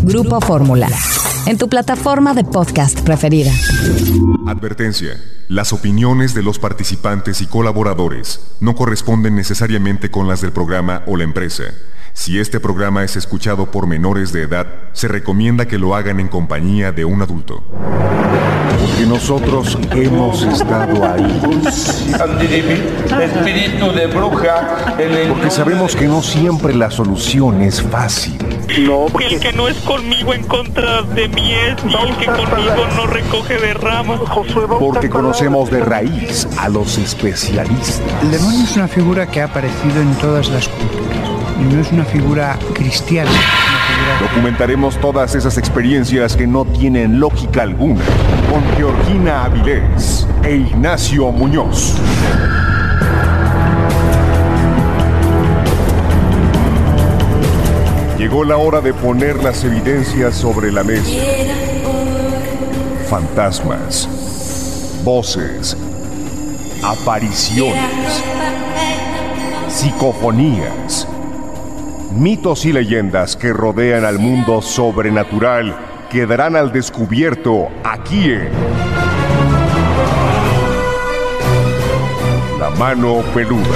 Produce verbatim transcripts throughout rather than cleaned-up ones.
Grupo Fórmula, en tu plataforma de podcast preferida. Advertencia. Las opiniones de los participantes y colaboradores no corresponden necesariamente con las del programa o la empresa. Si este programa es escuchado por menores de edad, se recomienda que lo hagan en compañía de un adulto. Porque nosotros hemos estado ahí. Espíritu de bruja. Porque sabemos que no siempre la solución es fácil. No, porque... El que no es conmigo en contra de mí es, y el que conmigo no recoge de ramas. Porque conocemos de raíz a los especialistas. El demonio es una figura que ha aparecido en todas las culturas. Y no es una figura cristiana. Es una figura... Documentaremos todas esas experiencias que no tienen lógica alguna con Georgina Avilés e Ignacio Muñoz. Llegó la hora de poner las evidencias sobre la mesa. Fantasmas, voces, apariciones, psicofonías, mitos y leyendas que rodean al mundo sobrenatural quedarán al descubierto aquí en La Mano Peluda.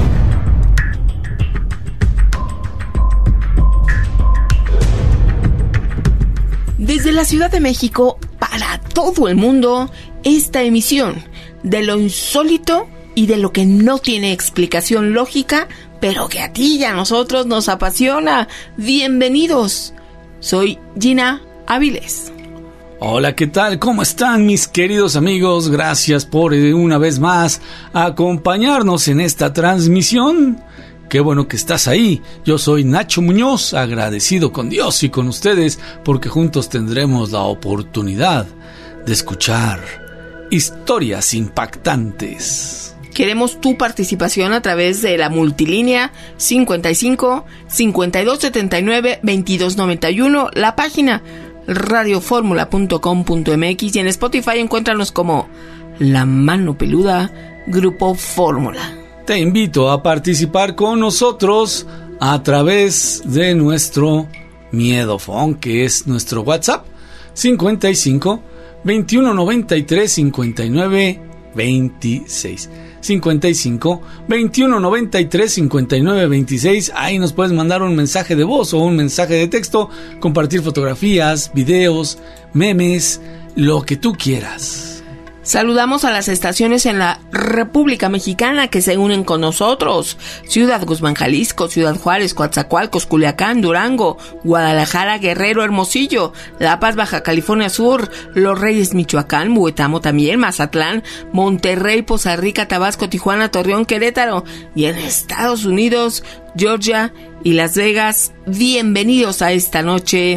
Desde la Ciudad de México, para todo el mundo, esta emisión de lo insólito y de lo que no tiene explicación lógica, pero que a ti y a nosotros nos apasiona. Bienvenidos. Soy Gina Avilés. Hola, ¿qué tal? ¿Cómo están mis queridos amigos? Gracias por una vez más acompañarnos en esta transmisión. Qué bueno que estás ahí. Yo soy Nacho Muñoz, agradecido con Dios y con ustedes porque juntos tendremos la oportunidad de escuchar historias impactantes. Queremos tu participación a través de la multilínea cincuenta y cinco, cincuenta y dos setenta y nueve, veintidós noventa y uno, la página radio fórmula punto com punto m x y en Spotify encuéntranos como La Mano Peluda, Grupo Fórmula. Te invito a participar con nosotros a través de nuestro Miedofón, que es nuestro WhatsApp cincuenta y cinco, veintiuno noventa y tres, cincuenta y nueve, veintiséis. cincuenta y cinco, veintiuno noventa y tres, cincuenta y nueve, veintiséis. Ahí nos puedes mandar un mensaje de voz o un mensaje de texto, compartir fotografías, videos, memes, lo que tú quieras. Saludamos a las estaciones en la República Mexicana que se unen con nosotros: Ciudad Guzmán, Jalisco, Ciudad Juárez, Coatzacoalcos, Culiacán, Durango, Guadalajara, Guerrero, Hermosillo, La Paz, Baja California Sur, Los Reyes, Michoacán, Huetamo también, Mazatlán, Monterrey, Poza Rica, Tabasco, Tijuana, Torreón, Querétaro, y en Estados Unidos, Georgia y Las Vegas. Bienvenidos a esta noche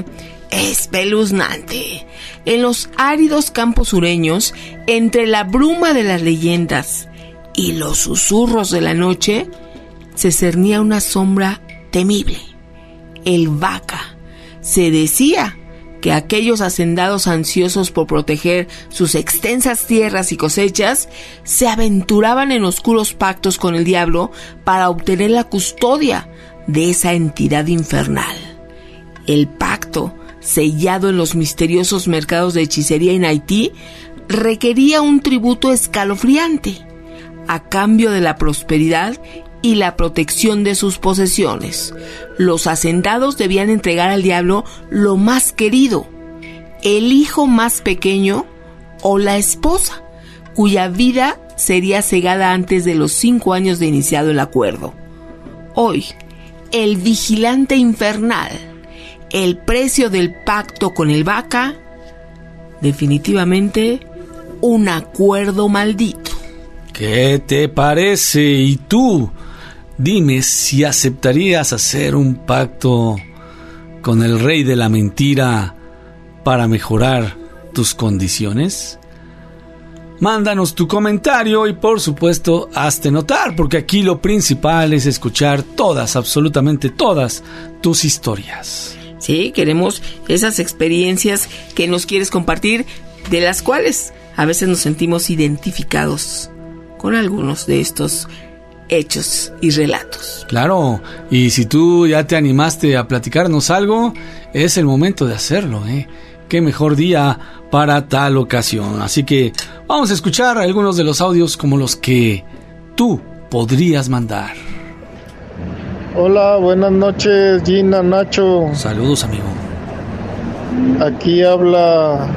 espeluznante. En los áridos campos sureños, entre la bruma de las leyendas y los susurros de la noche, se cernía una sombra temible: el Vaca. Se decía que aquellos hacendados ansiosos por proteger sus extensas tierras y cosechas se aventuraban en oscuros pactos con el diablo para obtener la custodia de esa entidad infernal. El pacto, sellado en los misteriosos mercados de hechicería en Haití, requería un tributo escalofriante a cambio de la prosperidad y la protección de sus posesiones. Los hacendados debían entregar al diablo lo más querido, el hijo más pequeño o la esposa, cuya vida sería cegada antes de los cinco años de iniciado el acuerdo. Hoy, el vigilante infernal, el precio del pacto con el Vaca, definitivamente un acuerdo maldito. ¿Qué te parece? ¿Y tú? Dime si aceptarías hacer un pacto con el rey de la mentira para mejorar tus condiciones. Mándanos tu comentario y por supuesto hazte notar, porque aquí lo principal es escuchar todas, absolutamente todas tus historias. Sí, queremos esas experiencias que nos quieres compartir, de las cuales a veces nos sentimos identificados con algunos de estos hechos y relatos. Claro, y si tú ya te animaste a platicarnos algo, es el momento de hacerlo, ¿eh? Qué mejor día para tal ocasión. Así que vamos a escuchar algunos de los audios como los que tú podrías mandar. Hola, buenas noches, Gina, Nacho. Saludos, amigo. Aquí habla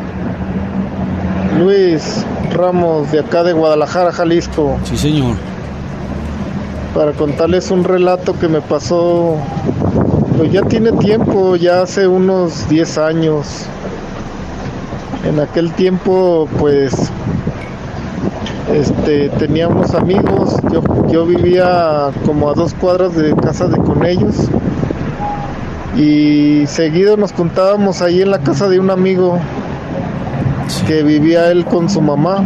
Luis Ramos, de acá de Guadalajara, Jalisco. Sí, señor. Para contarles un relato que me pasó, pues ya tiene tiempo, ya hace unos diez años. En aquel tiempo, pues, este, tenía unos amigos, yo, yo vivía como a dos cuadras de casa de con ellos, y seguido nos juntábamos ahí en la casa de un amigo que vivía él con su mamá,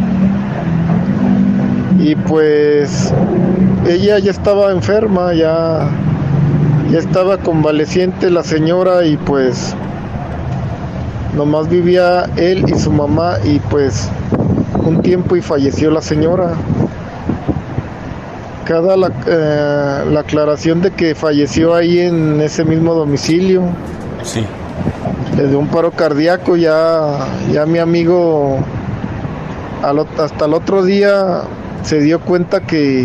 y pues ella ya estaba enferma, ya, ya estaba convaleciente la señora, y pues nomás vivía él y su mamá, y pues un tiempo y falleció la señora. Cada la, eh, la aclaración de que falleció ahí en ese mismo domicilio. Sí. Le dio un paro cardíaco. Ya, ya mi amigo al, hasta el otro día se dio cuenta que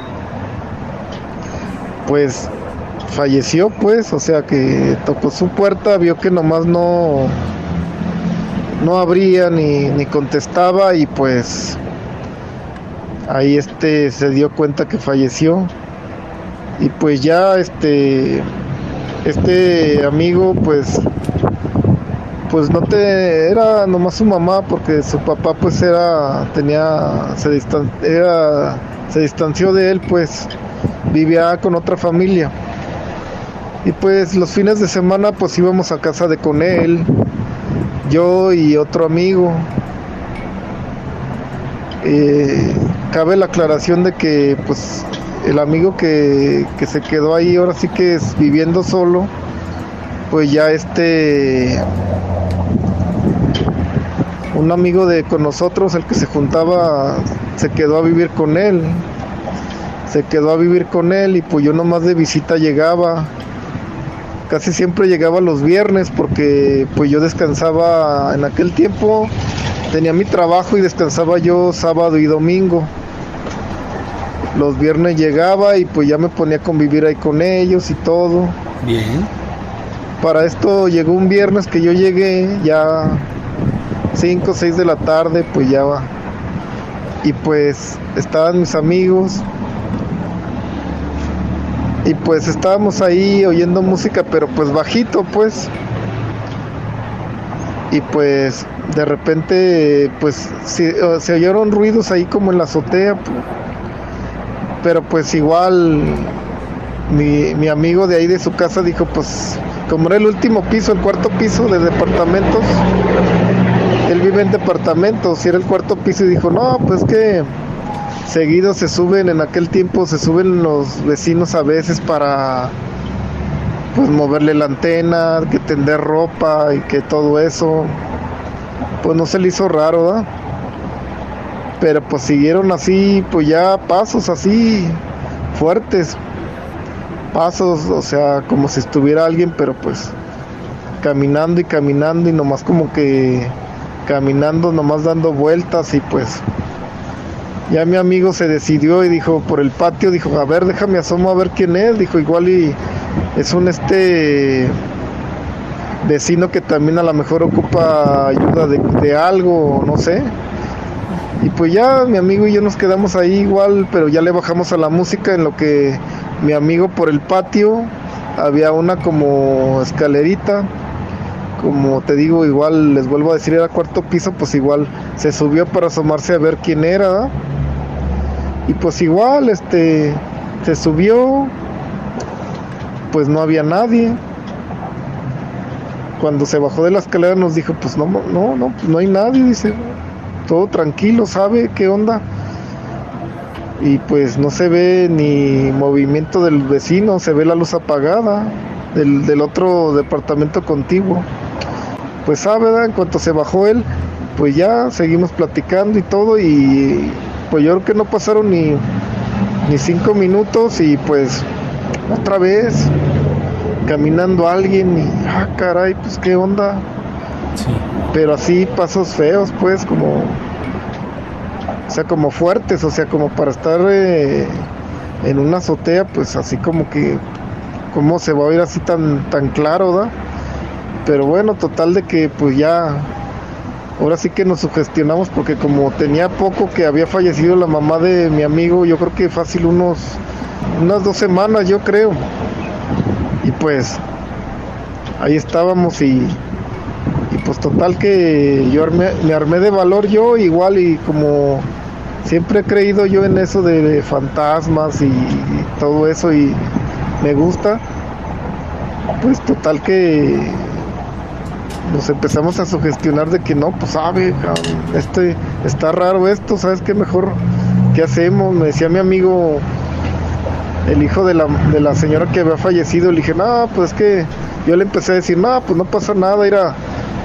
pues falleció, pues, o sea que tocó su puerta, vio que nomás no no abría ni, ni contestaba, y pues ahí este se dio cuenta que falleció. Y pues ya este este amigo pues pues no te era nomás su mamá, porque su papá pues era tenía se distan, era se distanció de él, pues vivía con otra familia. Y pues los fines de semana pues íbamos a casa de con él, yo y otro amigo. Eh, cabe la aclaración de que pues el amigo que, que se quedó ahí ahora sí que es viviendo solo, pues ya este un amigo de con nosotros, el que se juntaba, se quedó a vivir con él se quedó a vivir con él y pues yo nomás de visita llegaba. Casi siempre llegaba los viernes, porque pues yo descansaba en aquel tiempo, tenía mi trabajo y descansaba yo sábado y domingo. Los viernes llegaba y pues ya me ponía a convivir ahí con ellos y todo. Bien. Para esto llegó un viernes que yo llegué ya cinco o seis de la tarde, pues ya va. Y pues estaban mis amigos. Y pues estábamos ahí oyendo música, pero pues bajito, pues. Y pues de repente pues se, se oyeron ruidos ahí como en la azotea, pues. Pero pues igual mi, mi amigo de ahí de su casa dijo, pues como era el último piso, el cuarto piso de departamentos, él vive en departamentos y era el cuarto piso, y dijo, no, pues que seguido se suben, en aquel tiempo se suben los vecinos a veces para pues moverle la antena, que tender ropa y que todo eso. Pues no se le hizo raro, ¿verdad? Pero pues siguieron así, pues ya pasos así fuertes, pasos, o sea, como si estuviera alguien, pero pues caminando y caminando y nomás como que caminando, nomás dando vueltas. Y pues ya mi amigo se decidió y dijo, por el patio, dijo, a ver, déjame asomo a ver quién es. Dijo, igual y es un este vecino que también a lo mejor ocupa ayuda de, de algo, no sé. Y pues ya mi amigo y yo nos quedamos ahí igual, pero ya le bajamos a la música, en lo que mi amigo por el patio había una como escalerita, como te digo, igual les vuelvo a decir, era cuarto piso, pues igual se subió para asomarse a ver quién era, ¿verdad? Y pues igual este se subió, pues no había nadie. Cuando se bajó de la escalera nos dijo, pues no, no, no, no hay nadie, dice, todo tranquilo, ¿sabe qué onda? Y pues no se ve ni movimiento del vecino, se ve la luz apagada del, del otro departamento contiguo. Pues sabe, ¿verdad? En cuanto se bajó él, pues ya seguimos platicando y todo, y pues yo creo que no pasaron ni ni cinco minutos y pues otra vez caminando alguien y ah caray, pues qué onda. Sí. Pero así pasos feos, pues como, o sea, como fuertes, o sea, como para estar eh, en una azotea, pues así como que, cómo se va a oír así tan, tan claro, ¿da? Pero bueno, total de que pues ya, ahora sí que nos sugestionamos porque como tenía poco que había fallecido la mamá de mi amigo, yo creo que fácil unos, unas dos semanas, yo creo. Y pues ahí estábamos y, y pues total que yo armé, me armé de valor yo igual y como siempre he creído yo en eso de, de fantasmas y, y todo eso y me gusta, pues total que nos empezamos a sugestionar de que no, pues sabe, este está raro esto, ¿sabes qué? Mejor, ¿qué hacemos? Me decía mi amigo, el hijo de la, de la señora que había fallecido, le dije, no, pues es que yo le empecé a decir, no, pues no pasa nada, mira,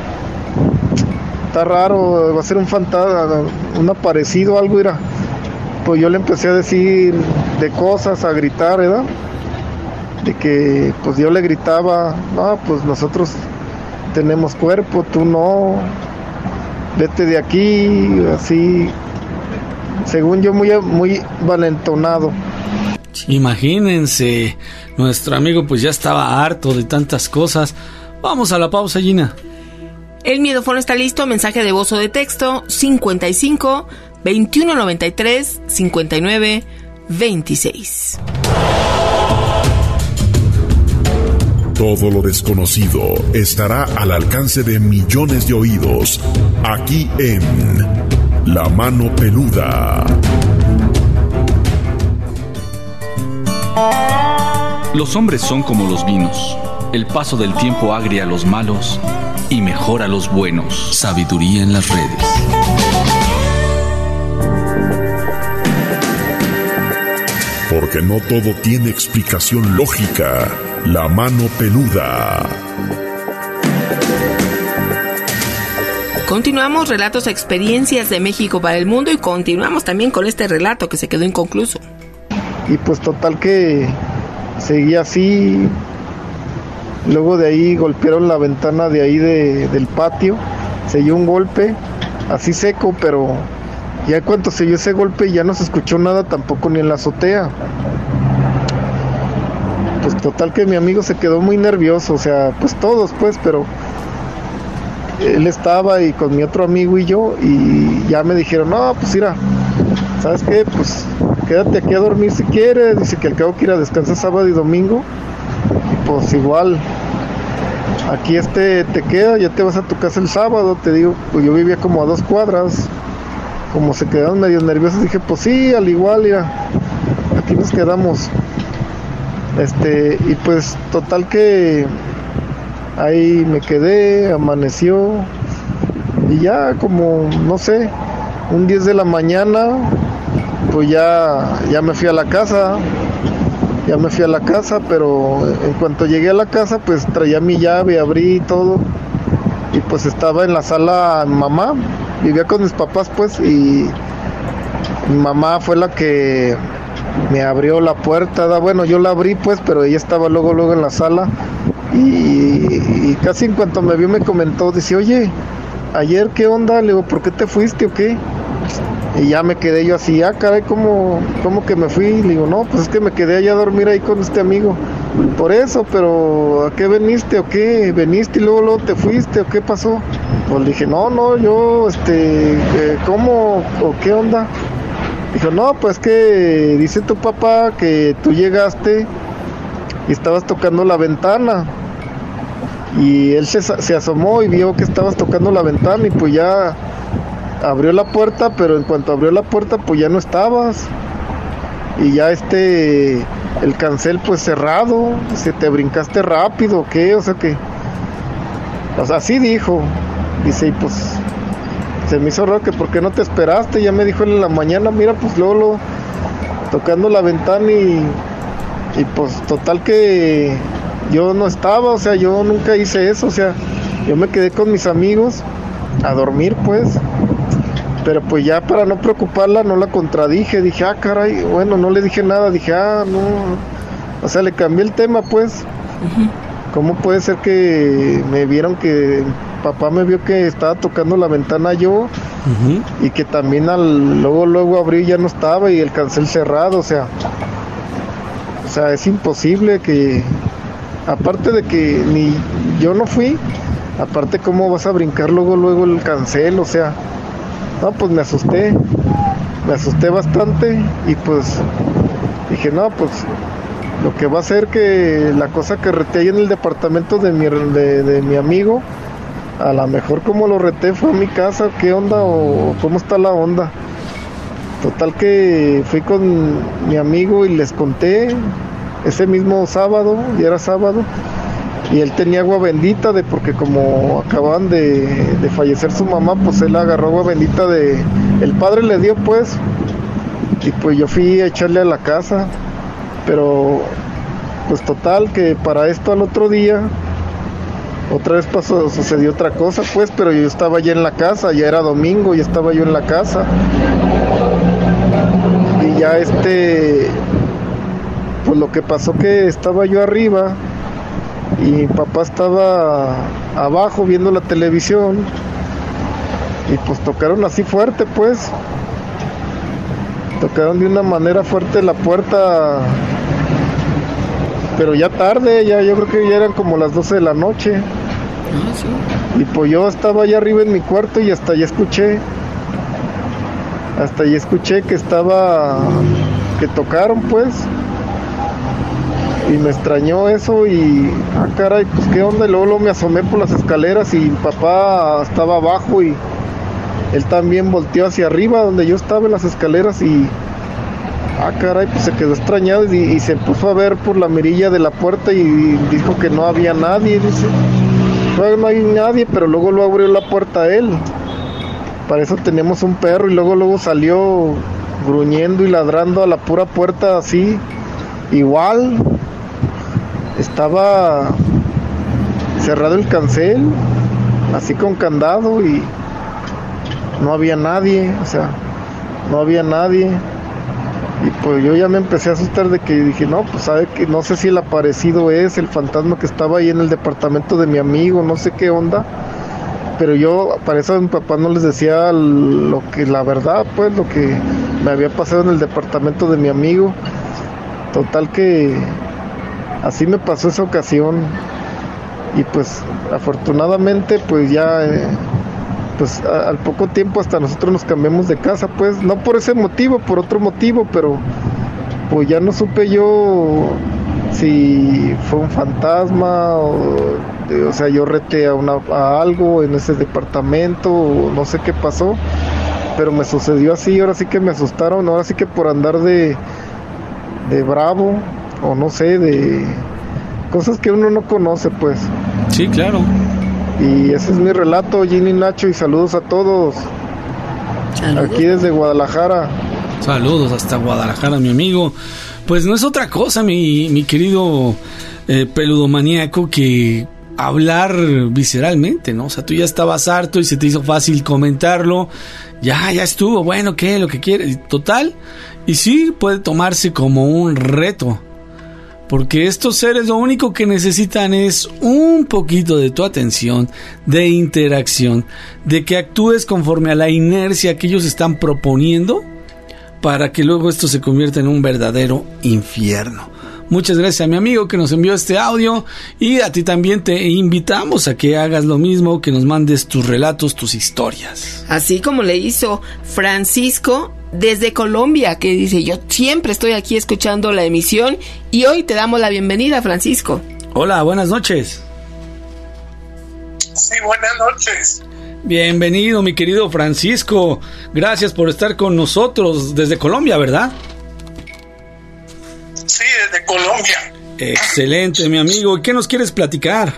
está raro, va a ser un fantasma, un aparecido, algo, mira. Pues yo le empecé a decir de cosas, a gritar, ¿verdad? De que, pues yo le gritaba, no, pues nosotros tenemos cuerpo, tú no, vete de aquí, así, según yo muy, muy valentonado. Imagínense, nuestro amigo pues ya estaba harto de tantas cosas. Vamos a la pausa, Gina. El miedófono está listo, mensaje de voz o de texto cincuenta y cinco, veintiuno noventa y tres, cincuenta y nueve, veintiséis. Todo lo desconocido estará al alcance de millones de oídos, aquí en La Mano Peluda. Los hombres son como los vinos. El paso del tiempo agria a los malos y mejora a los buenos. Sabiduría en las redes. Porque no todo tiene explicación lógica. La Mano Peluda. Continuamos relatos, experiencias de México para el mundo y continuamos también con este relato que se quedó inconcluso. Y pues total que seguía así, luego de ahí golpearon la ventana de ahí de, del patio, se oyó un golpe, así seco, pero ya en cuanto se oyó ese golpe ya no se escuchó nada tampoco ni en la azotea. Pues total que mi amigo se quedó muy nervioso, o sea, pues todos pues, pero él estaba y con mi otro amigo y yo, y ya me dijeron, no, pues mira, ¿sabes qué? Pues quédate aquí a dormir si quieres, dice que al cabo que ir a descansar sábado y domingo, y pues igual, aquí este te queda, ya te vas a tu casa el sábado, te digo, pues yo vivía como a dos cuadras, como se quedaron medio nerviosos, dije, pues sí, al igual, mira, aquí nos quedamos, este, y pues total que ahí me quedé, amaneció, y ya como, no sé, un diez de la mañana, pues ya, ya me fui a la casa, ya me fui a la casa, pero en cuanto llegué a la casa, pues traía mi llave, abrí todo, y pues estaba en la sala mi mamá, vivía con mis papás pues, y mi mamá fue la que me abrió la puerta, bueno, yo la abrí pues, pero ella estaba luego, luego en la sala, y, y casi en cuanto me vio me comentó, dice, oye, ayer qué onda, le digo, ¿por qué te fuiste o qué? Y ya me quedé yo así, ah, caray, ¿cómo, cómo que me fui? Le digo, no, pues es que me quedé allá a dormir ahí con este amigo. Por eso, pero ¿a qué veniste o qué? ¿Veniste y luego, luego te fuiste o qué pasó? Pues le dije, no, no, yo, este, ¿cómo o qué onda? Dijo, no, pues que dice tu papá que tú llegaste y estabas tocando la ventana. Y él se, se asomó y vio que estabas tocando la ventana y pues ya abrió la puerta, pero en cuanto abrió la puerta pues ya no estabas. Y ya este, el cancel pues cerrado, se te brincaste rápido, ¿qué? O sea que, o sea, así dijo. Dice, y pues se me hizo raro que por qué no te esperaste, ya me dijo él en la mañana, mira pues luego, luego tocando la ventana y, y pues total que yo no estaba, o sea, yo nunca hice eso, o sea, yo me quedé con mis amigos a dormir pues, Pero pues ya para no preocuparla no la contradije, dije, ah, caray, bueno, no le dije nada, dije, ah, no, o sea, le cambié el tema, pues. Uh-huh. ¿Cómo puede ser que me vieron que papá me vio que estaba tocando la ventana yo? Uh-huh. Y que también al luego luego abrí y ya no estaba y el cancel cerrado, o sea, o sea, es imposible que, aparte de que ni yo no fui, aparte cómo vas a brincar luego luego el cancel, o sea, no, pues me asusté, me asusté bastante y pues dije, no, pues lo que va a ser que la cosa que reté ahí en el departamento de mi, de, de mi amigo, a lo mejor como lo reté fue a mi casa, ¿qué onda o cómo está la onda? Total que fui con mi amigo y les conté ese mismo sábado, y era sábado, y él tenía agua bendita, de porque como acababan de, de fallecer su mamá, pues él agarró agua bendita de, el padre le dio pues, y pues yo fui a echarle a la casa. Pero, pues total, que para esto al otro día, otra vez pasó, sucedió otra cosa, pues, pero yo estaba ya en la casa, ya era domingo, y estaba yo en la casa. Y ya este, pues lo que pasó que estaba yo arriba, y mi papá estaba abajo viendo la televisión, y pues tocaron así fuerte, pues. Tocaron de una manera fuerte la puerta, pero ya tarde, ya yo creo que ya eran como las doce de la noche. Ah, sí. Y pues yo estaba allá arriba en mi cuarto y hasta allá escuché, hasta allá escuché que estaba, que tocaron pues, y me extrañó eso y, ah caray, pues qué onda, y luego, luego me asomé por las escaleras y mi papá estaba abajo y él también volteó hacia arriba donde yo estaba en las escaleras y, ah caray, pues se quedó extrañado y, y se puso a ver por la mirilla de la puerta y dijo que no había nadie, dice, no, no hay nadie, pero luego lo abrió la puerta a él. Para eso teníamos un perro y luego luego salió gruñendo y ladrando a la pura puerta así, igual, estaba cerrado el cancel, así con candado y no había nadie, o sea, no había nadie. Y pues yo ya me empecé a asustar de que dije, no, pues sabe que no sé si el aparecido es el fantasma que estaba ahí en el departamento de mi amigo, no sé qué onda. Pero yo, para eso a mi papá no les decía lo que, la verdad, pues, lo que me había pasado en el departamento de mi amigo. Total que así me pasó esa ocasión. Y pues, afortunadamente, pues ya... Eh, pues a, al poco tiempo hasta nosotros nos cambiamos de casa, pues no por ese motivo, por otro motivo, pero pues ya no supe yo si fue un fantasma o, o sea, yo reté a, una, a algo en ese departamento o no sé qué pasó, pero me sucedió así, ahora sí que me asustaron, ahora sí que por andar de, de bravo o no sé, de cosas que uno no conoce, pues. Sí, claro. Y ese es mi relato, Ginny, Nacho, y saludos a todos. Saludos. Aquí desde Guadalajara. Saludos hasta Guadalajara, mi amigo. Pues no es otra cosa, mi, mi querido eh, peludomaníaco, que hablar visceralmente, ¿no? O sea, tú ya estabas harto y se te hizo fácil comentarlo. Ya, ya estuvo, bueno, ¿qué? Lo que quieres. Total. Y sí, puede tomarse como un reto. Porque estos seres lo único que necesitan es un poquito de tu atención, de interacción, de que actúes conforme a la inercia que ellos están proponiendo, para que luego esto se convierta en un verdadero infierno. Muchas gracias a mi amigo que nos envió este audio, y a ti también te invitamos a que hagas lo mismo, que nos mandes tus relatos, tus historias. Así como le hizo Francisco desde Colombia, que dice, yo siempre estoy aquí escuchando la emisión, y hoy te damos la bienvenida, Francisco. Hola, buenas noches. Sí, buenas noches. Bienvenido, mi querido Francisco. Gracias por estar con nosotros desde Colombia, ¿verdad? Sí, desde Colombia. Excelente, mi amigo. ¿Y qué nos quieres platicar?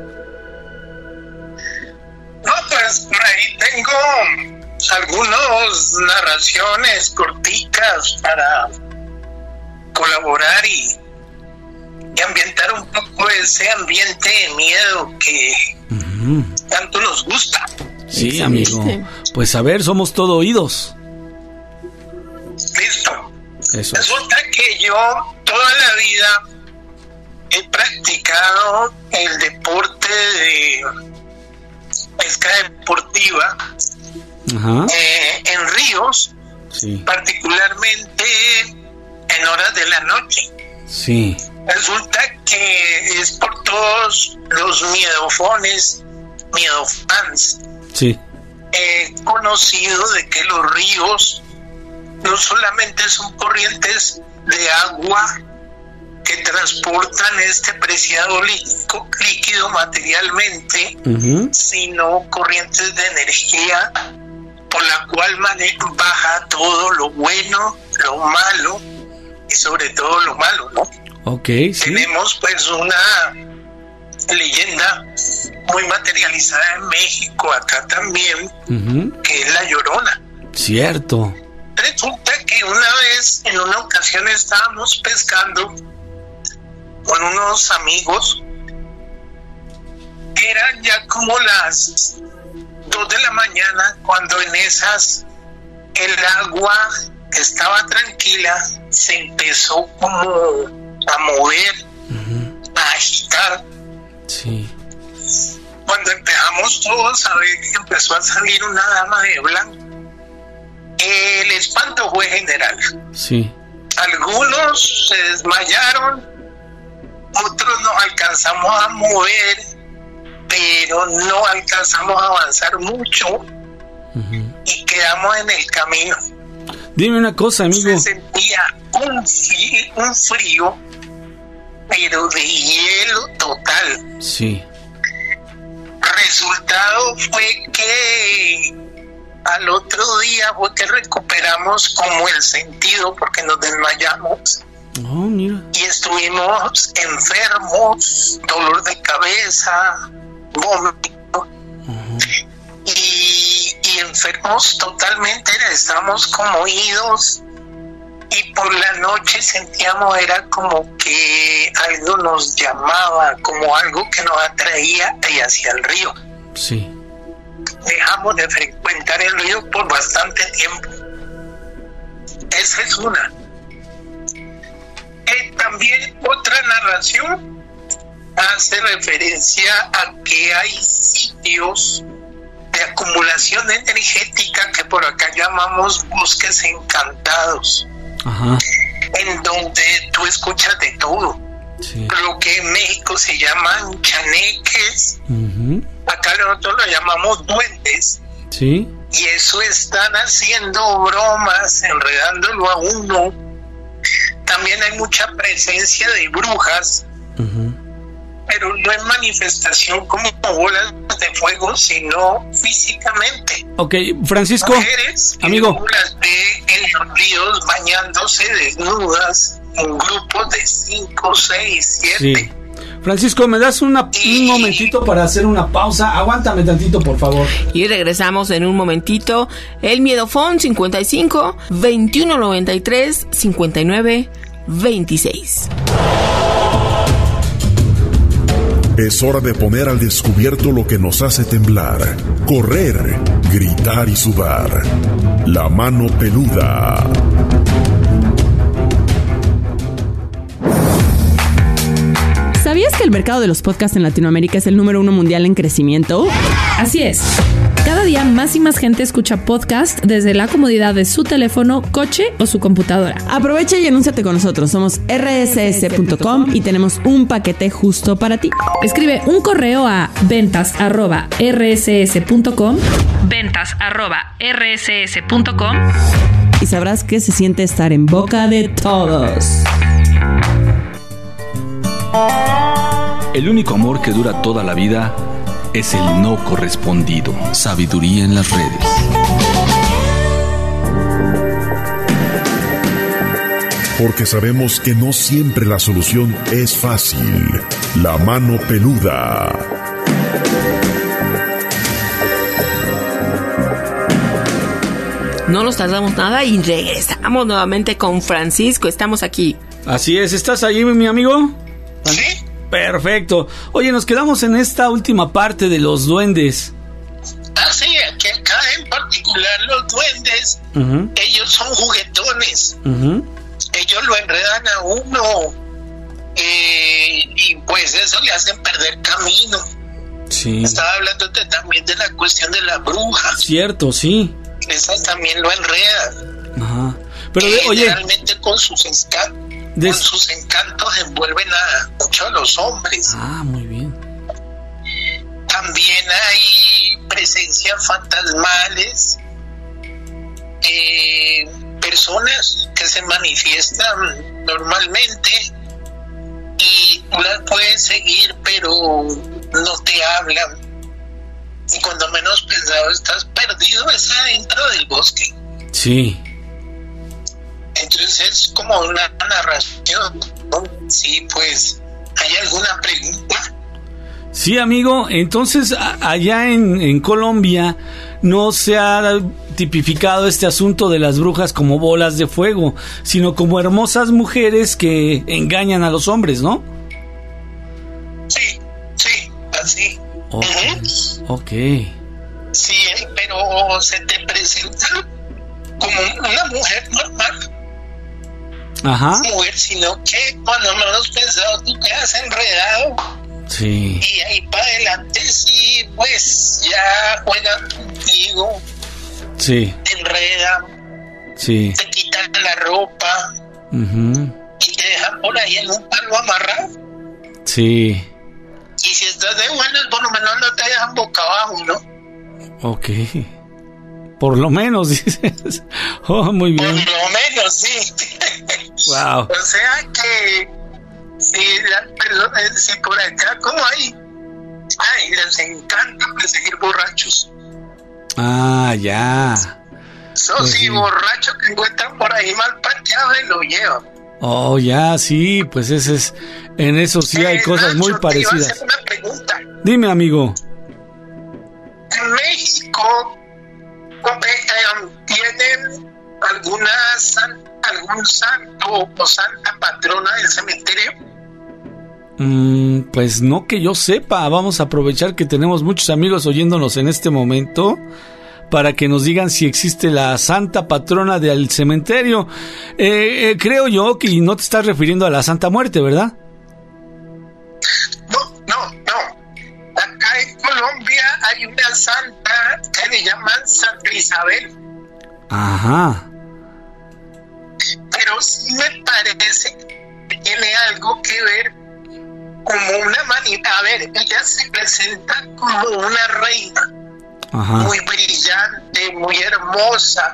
No, pues por ahí tengo algunas narraciones corticas para colaborar y, y ambientar un poco ese ambiente de miedo que uh-huh. tanto nos gusta. Sí, Excelente. amigo. Pues a ver, somos todo oídos. Listo. Eso. Resulta que yo toda la vida he practicado el deporte de pesca deportiva. Ajá. Eh, en ríos, Sí. particularmente en horas de la noche. Sí. Resulta que es por todos los miedofones, miedofans. Sí. He conocido de que los ríos no solamente son corrientes de agua que transportan este preciado líquido, líquido materialmente, Uh-huh. sino corrientes de energía por la cual mane- baja todo lo bueno, lo malo y sobre todo lo malo, ¿no? Ok, sí. Tenemos pues una leyenda muy materializada en México, acá también, Uh-huh. que es La Llorona. Cierto. Resulta que una vez, en una ocasión, estábamos pescando con unos amigos. Eran ya como las dos de la mañana, cuando en esas el agua que estaba tranquila se empezó como a mover, a agitar. Sí. Cuando empezamos todos a ver que empezó a salir una dama de blanco, el espanto fue general. Sí. Algunos se desmayaron, otros nos alcanzamos a mover, pero no alcanzamos a avanzar mucho Uh-huh. y quedamos en el camino. Dime una cosa, amigo. Se sentía un frío, un frío, pero de hielo total. Sí. Resultado fue que al otro día fue que recuperamos como el sentido porque nos desmayamos Oh, mira. y estuvimos enfermos, dolor de cabeza, vómito y, y enfermos totalmente, estábamos como idos y por la noche sentíamos era como que algo nos llamaba, como algo que nos atraía hacia el río. Sí. Dejamos de frecuentar el río por bastante tiempo. Esa es una. Eh, también otra narración hace referencia a que hay sitios de acumulación energética que por acá llamamos bosques encantados, Ajá. en donde tú escuchas de todo. Sí. Lo que en México se llaman chaneques, Uh-huh. acá nosotros lo llamamos duendes. Sí. Y eso están haciendo bromas, enredándolo a uno. También hay mucha presencia de brujas, Uh-huh. pero no es manifestación como bolas de fuego, sino físicamente. Ok, Francisco, Mujeres que amigo. uno las ve en los ríos bañándose desnudas, en grupos de cinco, seis, siete. Sí. Francisco, ¿me das una, un momentito para hacer una pausa? Aguántame tantito, por favor. Y regresamos en un momentito. El Miedofón cincuenta y cinco, veintiuno noventa y tres, cincuenta y nueve, veintiséis. Es hora de poner al descubierto lo que nos hace temblar, correr, gritar y sudar. La mano peluda. ¿Sabías que el mercado de los podcasts en Latinoamérica es el número uno mundial en crecimiento? Así es. Cada día más y más gente escucha podcast desde la comodidad de su teléfono, coche o su computadora. Aprovecha y anúnciate con nosotros. Somos erre ese ese punto com y tenemos un paquete justo para ti. Escribe un correo a ventas arroba erre ese ese punto com ventas arroba erre ese ese punto com y sabrás que se siente estar en boca de todos. El único amor que dura toda la vida es el no correspondido. Sabiduría en las redes. Porque sabemos que no siempre la solución es fácil. La mano peluda. No nos tardamos nada y regresamos nuevamente con Francisco. Estamos aquí. Así es, ¿estás ahí, mi amigo? Sí. Perfecto. Oye, nos quedamos en esta última parte de los duendes. Así los duendes, Uh-huh. ellos son juguetones. Uh-huh. Ellos lo enredan a uno eh, y pues eso le hacen perder camino. Sí. Estaba hablando también de la cuestión de la bruja. Cierto, sí. Esas también lo enredan. Ajá. Pero, Eh, de- oye, Realmente con sus, esca- Des- con sus encantos envuelven a muchos a los hombres. Ah, muy bien. También hay presencias fantasmales, eh, personas que se manifiestan normalmente y tú las puedes seguir, pero no te hablan. Y cuando menos pensado estás perdido, es adentro del bosque. Sí. Entonces es como una narración, ¿no? Sí, pues, ¿hay alguna pregunta? Sí, amigo, entonces a- allá en, en Colombia no se ha tipificado este asunto de las brujas como bolas de fuego, sino como hermosas mujeres que engañan a los hombres, ¿no? Sí, sí, así. Ok. Ok. Sí, eh, pero se te presenta como una mujer normal. Ajá. Mujer, sino que cuando menos pensado tú quedas enredado Sí. y ahí para adelante sí, pues ya juegan contigo, Sí. te enredan, Sí. te quitan la ropa Ujú. y te dejan por ahí en un palo amarrado. Sí. Y si estás de buenas, por lo menos no te dejan boca abajo, ¿no? Ok. Por lo menos, dices. Oh, muy Por bien. lo menos, sí. Wow. O sea que si las personas, si por acá como hay, ay, les encanta perseguir borrachos. Ah, ya. Eso Pues sí, sí. borrachos que encuentran por ahí mal parqueado y lo llevan. Oh, ya, sí, pues ese es, en eso sí hay Eh, cosas muy Nacho, te iba a parecidas. hacer una pregunta. Dime, amigo. En México eh, tienen alguna san- algún santo o santa patrona del cementerio. Mm, pues no que yo sepa, vamos a aprovechar que tenemos muchos amigos oyéndonos en este momento para que nos digan si existe la santa patrona del cementerio. Eh, eh, creo yo que no te estás refiriendo a la Santa Muerte, ¿verdad? No, no, no. Acá en Colombia hay una santa que le llaman Santa Isabel, Ajá. pero sí me parece que tiene algo que ver como una manita. A ver, ella se presenta como una reina, Ajá. muy brillante, muy hermosa,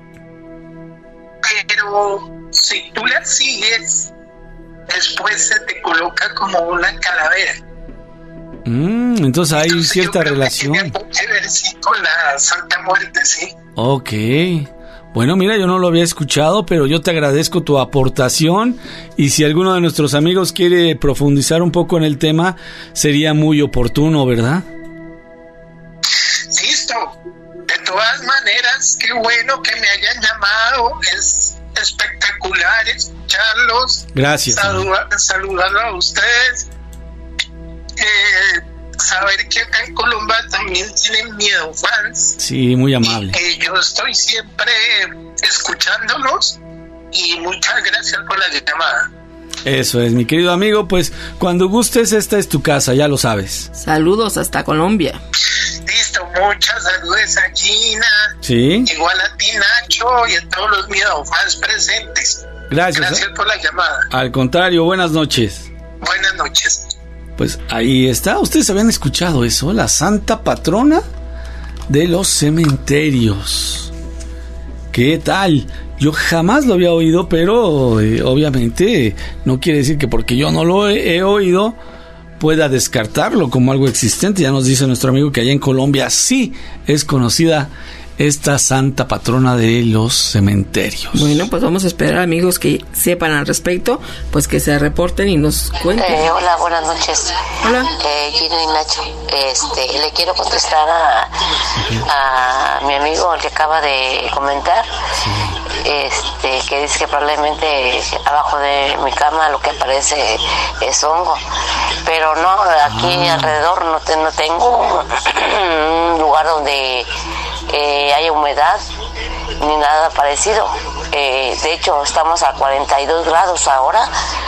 pero si tú la sigues, después se te coloca como una calavera. Mm, entonces hay cierta relación. Tiene algo que ver, sí, con la Santa Muerte, sí. Ok. Bueno, mira, yo no lo había escuchado, pero yo te agradezco tu aportación y si alguno de nuestros amigos quiere profundizar un poco en el tema, sería muy oportuno, ¿verdad? Listo. De todas maneras, qué bueno que me hayan llamado. Es espectacular escucharlos. Gracias. Saluda, saludarlo a ustedes. Eh, saber que acá en Colombia también tienen miedo fans. Sí, muy amable. Eh, yo estoy siempre escuchándolos y muchas gracias por la llamada. Eso es, mi querido amigo, pues cuando gustes esta es tu casa, ya lo sabes. Saludos hasta Colombia. Listo, muchas saludos a Gina. Sí. Igual a ti, Nacho, y a todos los miedo fans presentes. Gracias. Gracias por la llamada. Al contrario, buenas noches. Buenas noches. Pues ahí está, ¿ustedes habían escuchado eso? La santa patrona de los cementerios. ¿Qué tal? Yo jamás lo había oído, pero eh, obviamente no quiere decir que porque yo no lo he, he oído pueda descartarlo como algo existente. Ya nos dice nuestro amigo que allá en Colombia sí es conocida esta santa patrona de los cementerios. Bueno, pues vamos a esperar, amigos que sepan al respecto, pues que se reporten y nos cuenten. Eh, hola, buenas noches. Hola. Eh, Gina y Nacho. Este, le quiero contestar a, a mi amigo, el que acaba de comentar, este, que dice que probablemente abajo de mi cama lo que aparece es hongo. Pero no, aquí Ah. alrededor no, te, no tengo un lugar donde eh, haya humedad ni nada parecido. Eh, de hecho, estamos a cuarenta y dos grados ahora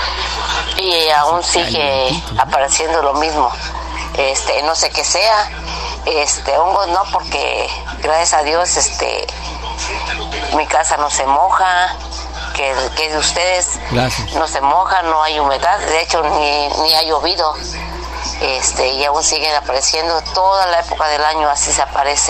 y aún sigue apareciendo lo mismo. Este, no sé qué sea, este, hongos no, porque gracias a Dios, este, mi casa no se moja, que, que de ustedes Gracias. no se moja, no hay humedad, de hecho ni, ni ha llovido. Este, y aún siguen apareciendo toda la época del año, así se aparece.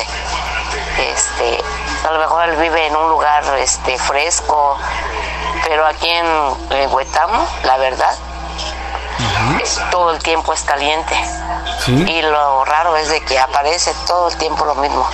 Este, a lo mejor él vive en un lugar este fresco, pero aquí en, en Huetamo, la verdad, uh-huh. todo el tiempo es caliente. ¿Sí? Y lo raro es de que aparece todo el tiempo lo mismo.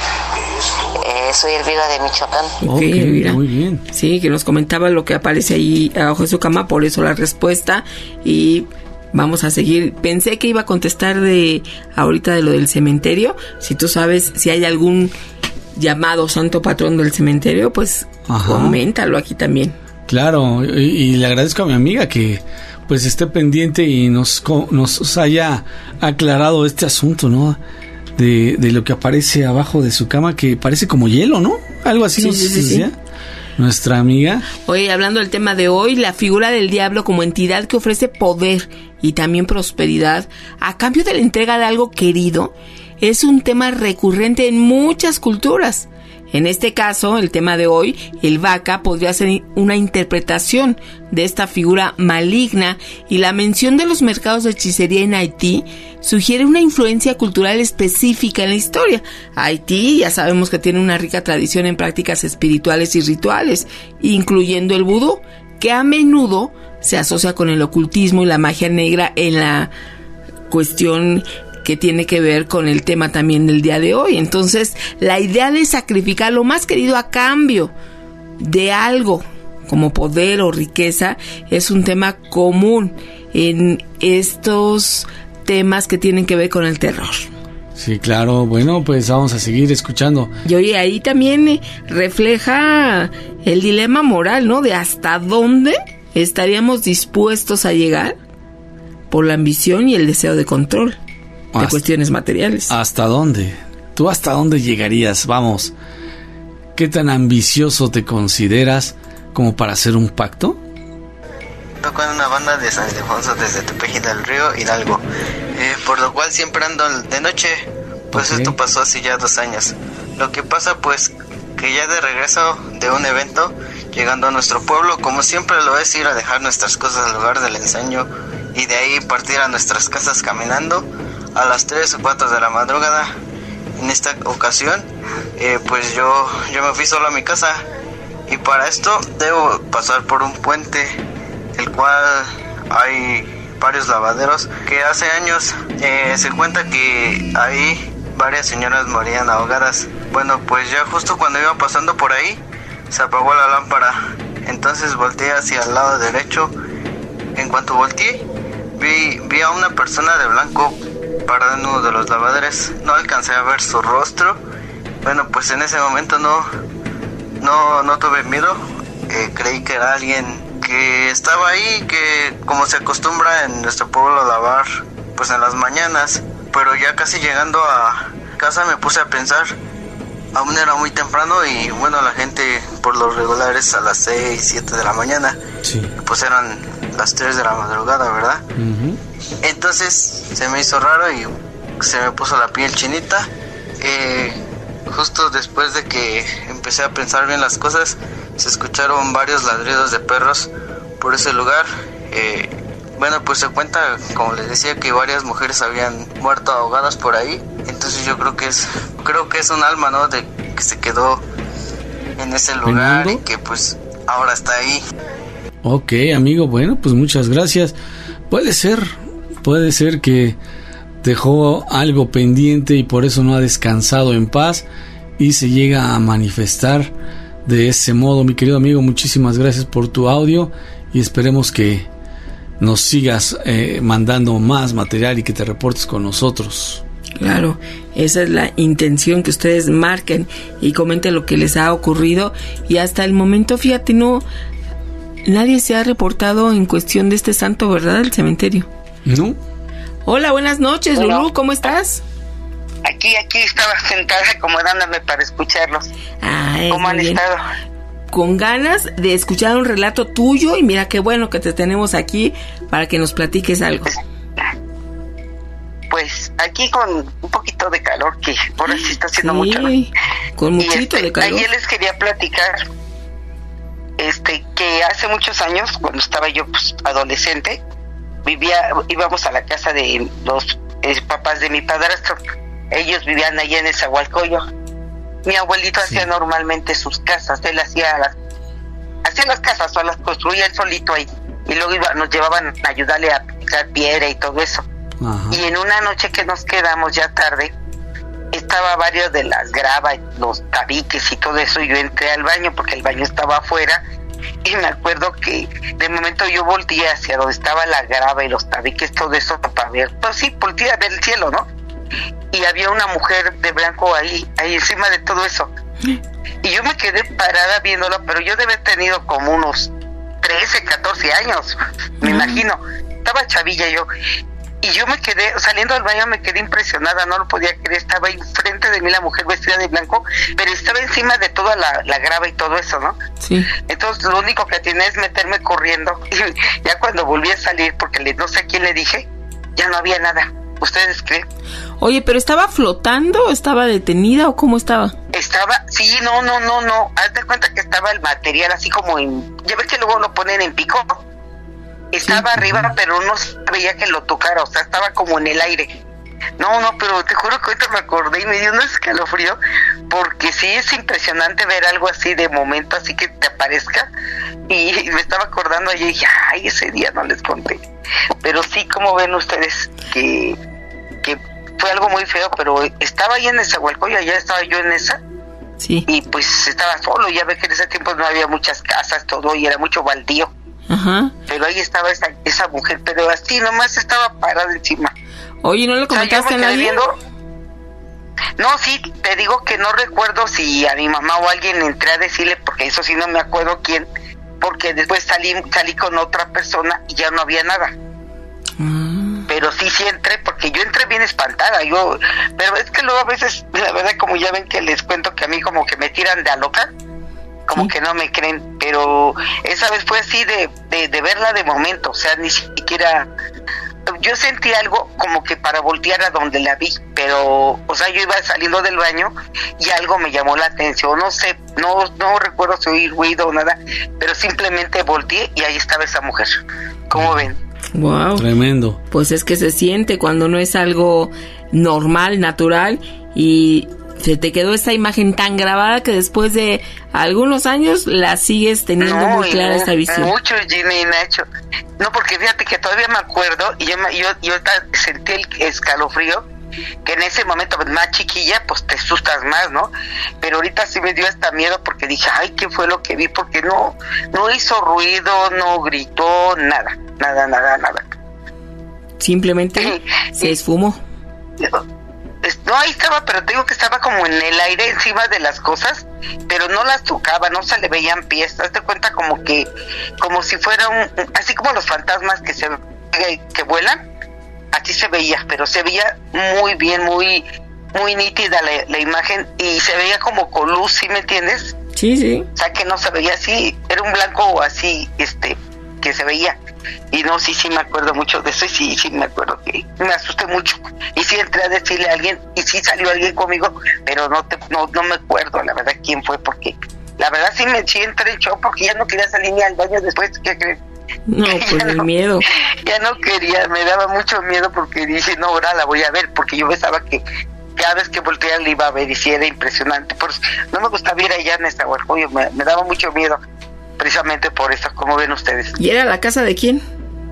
Eh, soy Elvira de Michoacán. Ok, Elvira. Muy bien. Sí, que nos comentaba lo que aparece ahí abajo de su cama, por eso la respuesta. Y vamos a seguir. Pensé que iba a contestar de ahorita de lo del cementerio. Si tú sabes si hay algún llamado santo patrón del cementerio, pues Ajá. coméntalo aquí también. Claro, y, y le agradezco a mi amiga que pues esté pendiente y nos, nos haya aclarado este asunto, ¿no? De, de lo que aparece abajo de su cama, que parece como hielo, ¿no? Algo así, sí, nos sí, sí, decía sí. nuestra amiga. Oye, hablando del tema de hoy, la figura del diablo como entidad que ofrece poder y también prosperidad a cambio de la entrega de algo querido es un tema recurrente en muchas culturas. En este caso, el tema de hoy, el vaca, podría ser una interpretación de esta figura maligna, y la mención de los mercados de hechicería en Haití sugiere una influencia cultural específica en la historia. Haití ya sabemos que tiene una rica tradición en prácticas espirituales y rituales, incluyendo el vudú, que a menudo se asocia con el ocultismo y la magia negra en la cuestión que tiene que ver con el tema también del día de hoy. Entonces, la idea de sacrificar lo más querido a cambio de algo como poder o riqueza es un tema común en estos temas que tienen que ver con el terror. Sí, claro. Bueno, pues vamos a seguir escuchando. Y oye, ahí también refleja el dilema moral, ¿no? De hasta dónde estaríamos dispuestos a llegar por la ambición y el deseo de control de hasta, cuestiones materiales. ¿Hasta dónde? ¿Tú hasta dónde llegarías? Vamos, ¿qué tan ambicioso te consideras como para hacer un pacto? Toco en una banda de San Ildefonso desde Tepeji del Río, Hidalgo, eh, por lo cual siempre ando de noche, pues okay. Esto pasó hace ya dos años. Lo que pasa pues que ya de regreso de un evento, llegando a nuestro pueblo, como siempre lo es, ir a dejar nuestras cosas al lugar del ensayo y de ahí partir a nuestras casas caminando a las tres o cuatro de la madrugada. En esta ocasión, eh, pues yo, yo me fui solo a mi casa, y para esto debo pasar por un puente, el cual hay varios lavaderos, que hace años eh, se cuenta que ahí varias señoras morían ahogadas. Bueno, pues ya justo cuando iba pasando por ahí, se apagó la lámpara, entonces volteé hacia el lado derecho. En cuanto volteé, vi, vi a una persona de blanco parada en uno de los lavaderos. No alcancé a ver su rostro. Bueno, pues en ese momento no, no, no tuve miedo. Eh, creí que era alguien que estaba ahí, que como se acostumbra en nuestro pueblo a lavar, pues en las mañanas. Pero ya casi llegando a casa me puse a pensar. Aún era muy temprano y bueno, la gente por lo regular es a las seis, siete de la mañana. Sí. Pues eran las tres de la madrugada, ¿verdad? Uh-huh. Entonces se me hizo raro y se me puso la piel chinita. Eh, justo después de que empecé a pensar bien las cosas, se escucharon varios ladridos de perros por ese lugar. Eh, bueno, pues se cuenta, como les decía, que varias mujeres habían muerto ahogadas por ahí. Entonces yo creo que es creo que es un alma, ¿no? De que se quedó en ese lugar y que pues ahora está ahí. Ok, amigo, bueno, pues muchas gracias. Puede ser, puede ser que dejó algo pendiente y por eso no ha descansado en paz y se llega a manifestar de ese modo. Mi querido amigo, muchísimas gracias por tu audio y esperemos que nos sigas eh, mandando más material y que te reportes con nosotros. Claro, esa es la intención, que ustedes marquen y comenten lo que les ha ocurrido. Y hasta el momento, fíjate, no, nadie se ha reportado en cuestión de este santo, ¿verdad? El cementerio. No. Hola, buenas noches, Lulú, ¿cómo estás? Aquí, aquí estaba sentada acomodándome para escucharlos. Ah, ¿Cómo han bien. estado? Con ganas de escuchar un relato tuyo y mira qué bueno que te tenemos aquí para que nos platiques algo. Pues aquí con un poquito de calor, que ahora sí está haciendo Sí, mucho. con muchito Y este, de calor. Ayer les quería platicar este que hace muchos años, cuando estaba yo pues, adolescente, vivía, íbamos a la casa de los eh, papás de mi padrastro. Ellos vivían allá en Nezahualcóyotl. Mi abuelito sí. hacía normalmente sus casas, él hacía las, hacía las casas o las construía él solito ahí. Y luego iba, nos llevaban a ayudarle a picar piedra y todo eso. Ajá. Y en una noche que nos quedamos ya tarde, estaba varios de las gravas, los tabiques y todo eso, y yo entré al baño porque el baño estaba afuera, y me acuerdo que de momento yo volteé hacia donde estaba la grava y los tabiques, todo eso para ver, pues sí, volteé a ver el cielo, ¿no? Y había una mujer de blanco ahí, ahí encima de todo eso. Y yo me quedé parada viéndola, pero yo debe haber tenido como unos trece, catorce años, me uh-huh. imagino. Estaba chavilla yo. Y yo me quedé, saliendo del baño me quedé impresionada, no lo podía creer, estaba ahí frente de mí la mujer vestida de blanco, pero estaba encima de toda la, la grava y todo eso, ¿no? Sí. Entonces lo único que tenía es meterme corriendo, y ya cuando volví a salir, porque le, no sé a quién le dije, ya no había nada. ¿Ustedes creen? Oye, ¿pero estaba flotando? ¿Estaba detenida o cómo estaba? Estaba, sí, no, no, no, no, haz de cuenta que estaba el material así como en, ya ves que luego lo ponen en pico. Estaba sí, arriba, uh-huh. pero no se veía que lo tocara, o sea, estaba como en el aire. No, no, pero te juro que ahorita me acordé y me dio un escalofrío, porque sí es impresionante ver algo así de momento, así que te aparezca. Y me estaba acordando y dije, ay, ese día no les conté. Pero sí, como ven ustedes, que, que fue algo muy feo, pero estaba ahí en Nezahualcóyotl, ya estaba yo en esa. Sí. Y pues estaba solo, ya ve que en ese tiempo no había muchas casas, todo, y era mucho baldío. Ajá. Pero ahí estaba esa, esa mujer, pero así nomás estaba parada encima. Oye, ¿no le comentaste o sea, a nadie? Viendo... No, sí, te digo que no recuerdo si a mi mamá o a alguien entré a decirle, porque eso sí no me acuerdo quién, porque después salí salí con otra persona y ya no había nada. Mm. Pero sí, sí entré, porque yo entré bien espantada, yo, pero es que luego a veces, la verdad, como ya ven que les cuento que a mí como que me tiran de a loca, como sí. que no me creen, pero esa vez fue así de, de, de verla de momento, o sea, ni siquiera, yo sentí algo como que para voltear a donde la vi, pero, o sea, yo iba saliendo del baño y algo me llamó la atención, no sé, no, no recuerdo si oí ruido o nada, pero simplemente volteé y ahí estaba esa mujer, ¿cómo ven? Wow. Tremendo. Pues es que se siente cuando no es algo normal, natural, y se te quedó esta imagen tan grabada que después de algunos años la sigues teniendo no, muy clara esta visión. Mucho, Jimmy, Nacho. No, porque fíjate que todavía me acuerdo y yo yo, yo sentí el escalofrío, que en ese momento más chiquilla, pues te asustas más, ¿no? Pero ahorita sí me dio hasta miedo porque dije, ay, ¿qué fue lo que vi? Porque no, no hizo ruido, no gritó, nada, nada, nada, nada. Simplemente sí, se sí. esfumó. No, ahí estaba, pero te digo que estaba como en el aire encima de las cosas, pero no las tocaba, no se le veían pies, te das cuenta como que, como si fuera un, así como los fantasmas que se que vuelan, así se veía, pero se veía muy bien, muy, muy nítida la, la imagen, y se veía como con luz, ¿sí me entiendes? Sí, sí. O sea que no se veía así, era un blanco así, este, que se veía. Y no, sí, sí me acuerdo mucho de eso, y sí, sí me acuerdo que me asusté mucho. Y sí entré a decirle a alguien, y sí salió alguien conmigo, pero no te, no, no me acuerdo la verdad quién fue, porque la verdad sí me sí entré en shock, porque ya no quería salir ni al baño después, ¿qué crees? No, pues el no, miedo. Ya no quería, me daba mucho miedo porque dije, no, ahora la voy a ver, porque yo pensaba que cada vez que volteaba la iba a ver y sí era impresionante. Por eso, no me gustaba ir allá en Nezahualcóyotl, me, me daba mucho miedo. Precisamente por eso, como ven ustedes. ¿Y era la casa de quién?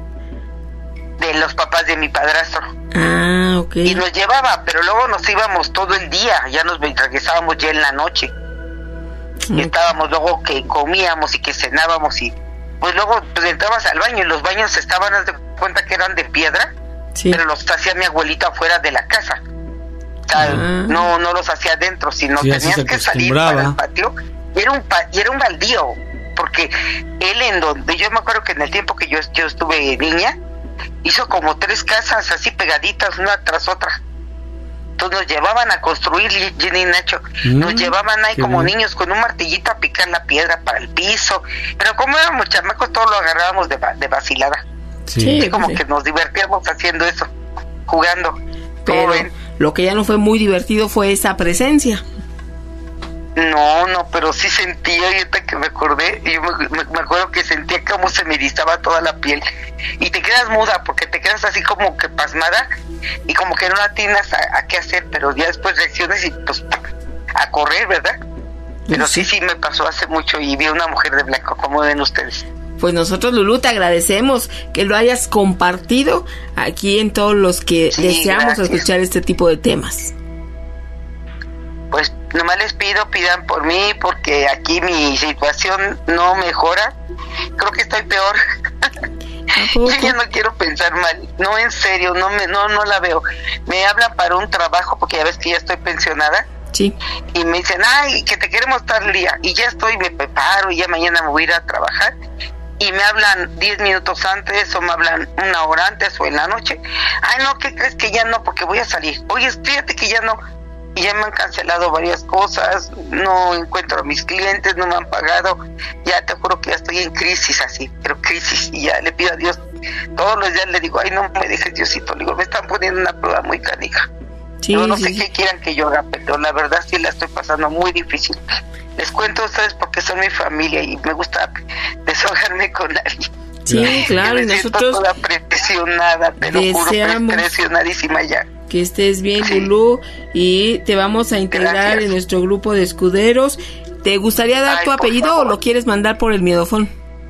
De los papás de mi padrastro. Ah, ok. Y nos llevaba, pero luego nos íbamos todo el día, ya nos regresábamos ya en la noche. Mm. Y estábamos luego que comíamos y que cenábamos, y pues luego pues, entrabas al baño, y los baños estaban, haz de cuenta que eran de piedra, sí. pero los hacía mi abuelita afuera de la casa. O sea, ah. no, no los hacía adentro, sino sí, tenías que salir para el patio. Y era un, pa- y era un baldío. Porque él en donde, yo me acuerdo que en el tiempo que yo, yo estuve niña, hizo como tres casas así pegaditas una tras otra. Entonces nos llevaban a construir, Jenny y Nacho, mm, nos llevaban ahí como bien. Niños con un martillito a picar la piedra para el piso, pero como éramos chamacos todo lo agarrábamos de, de vacilada. Sí, y como sí. que nos divertíamos haciendo eso, jugando. Pero lo que ya no fue muy divertido fue esa presencia. No, no, pero sí sentía, ahorita que me acordé, yo me, me, me acuerdo que sentía como se me erizaba toda la piel y te quedas muda porque te quedas así como que pasmada y como que no atinas a, a qué hacer, pero ya después reaccionas y pues a correr, ¿verdad? Pero sí, sí me pasó hace mucho y vi a una mujer de blanco, como ven ustedes. Pues nosotros, Lulú, te agradecemos que lo hayas compartido aquí en todos los que sí, deseamos gracias. Escuchar este tipo de temas. Pues nomás les pido, pidan por mí, porque aquí mi situación no mejora. Creo que estoy peor. Yo ya no quiero pensar mal. No, en serio, no me, no, no la veo. Me hablan para un trabajo, porque ya ves que ya estoy pensionada. Sí. Y me dicen, ay, que te queremos tal día. Y ya estoy, me preparo, y ya mañana me voy a ir a trabajar. Y me hablan diez minutos antes, o me hablan una hora antes, o en la noche. Ay, no, ¿qué crees que ya no? Porque voy a salir. Oye, fíjate que ya no. Y ya me han cancelado varias cosas, no encuentro a mis clientes, no me han pagado, ya te juro que ya estoy en crisis así, pero crisis, y ya le pido a Dios, todos los días le digo, ay no me dejes Diosito, le digo, me están poniendo una prueba muy canija, sí, yo no sí, sé sí. qué quieran que yo haga, pero la verdad sí la estoy pasando muy difícil, les cuento a ustedes porque son mi familia y me gusta desahogarme con alguien. Sí, claro, y nosotros toda presionada, te lo juro, presionadísima ya. Que estés bien, sí. Lulú, y te vamos a integrar Gracias. En nuestro grupo de escuderos. ¿Te gustaría dar Ay, tu apellido favor. O lo quieres mandar por el miedofón?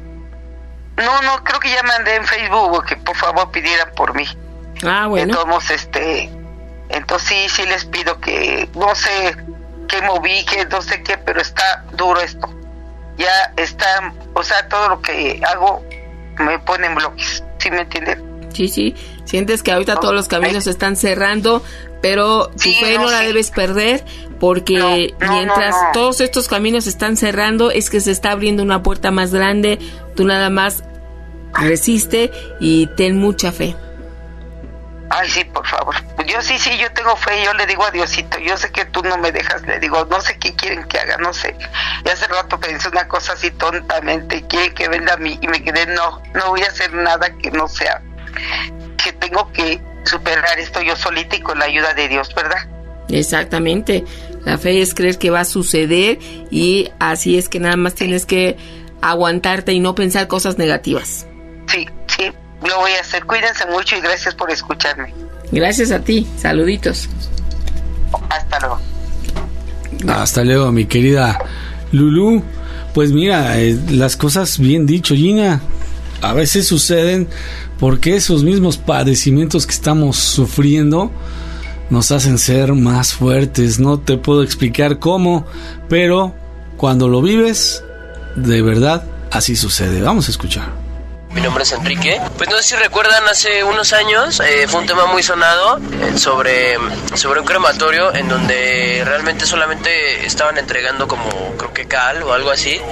No, no, creo que ya mandé en Facebook que por favor pidieran por mí. Ah, bueno. Entonces, este, entonces sí, sí les pido que, no sé qué moví, que no sé qué, pero está duro esto. Ya está, o sea, todo lo que hago me pone en bloques, ¿sí me entienden? Sí, sí, sientes que ahorita no, todos los caminos se están cerrando, pero tu sí, fe no, no la sí. debes perder, porque no, no, mientras no, no. todos estos caminos se están cerrando, es que se está abriendo una puerta más grande, tú nada más resiste y ten mucha fe. Ay, sí, por favor. Yo sí, sí, yo tengo fe, yo le digo a Diosito, yo sé que tú no me dejas, le digo, no sé qué quieren que haga, no sé. Y hace rato pensé una cosa así tontamente, quieren que venga a mí, y me quedé, no, no voy a hacer nada que no sea, que tengo que superar esto yo solita y con la ayuda de Dios, ¿verdad? Exactamente, la fe es creer que va a suceder y así es que nada más tienes que aguantarte y no pensar cosas negativas. Sí, sí, lo voy a hacer, cuídense mucho y gracias por escucharme. Gracias a ti, saluditos. Hasta luego. Hasta luego, mi querida Lulú. Pues mira, eh, las cosas bien dicho, Gina, a veces suceden porque esos mismos padecimientos que estamos sufriendo nos hacen ser más fuertes. No te puedo explicar cómo, pero cuando lo vives, de verdad, así sucede. Vamos a escuchar. Mi nombre es Enrique. Pues no sé si recuerdan, hace unos años eh, fue un tema muy sonado eh, sobre, sobre un crematorio en donde realmente solamente estaban entregando como, creo que cal o algo así,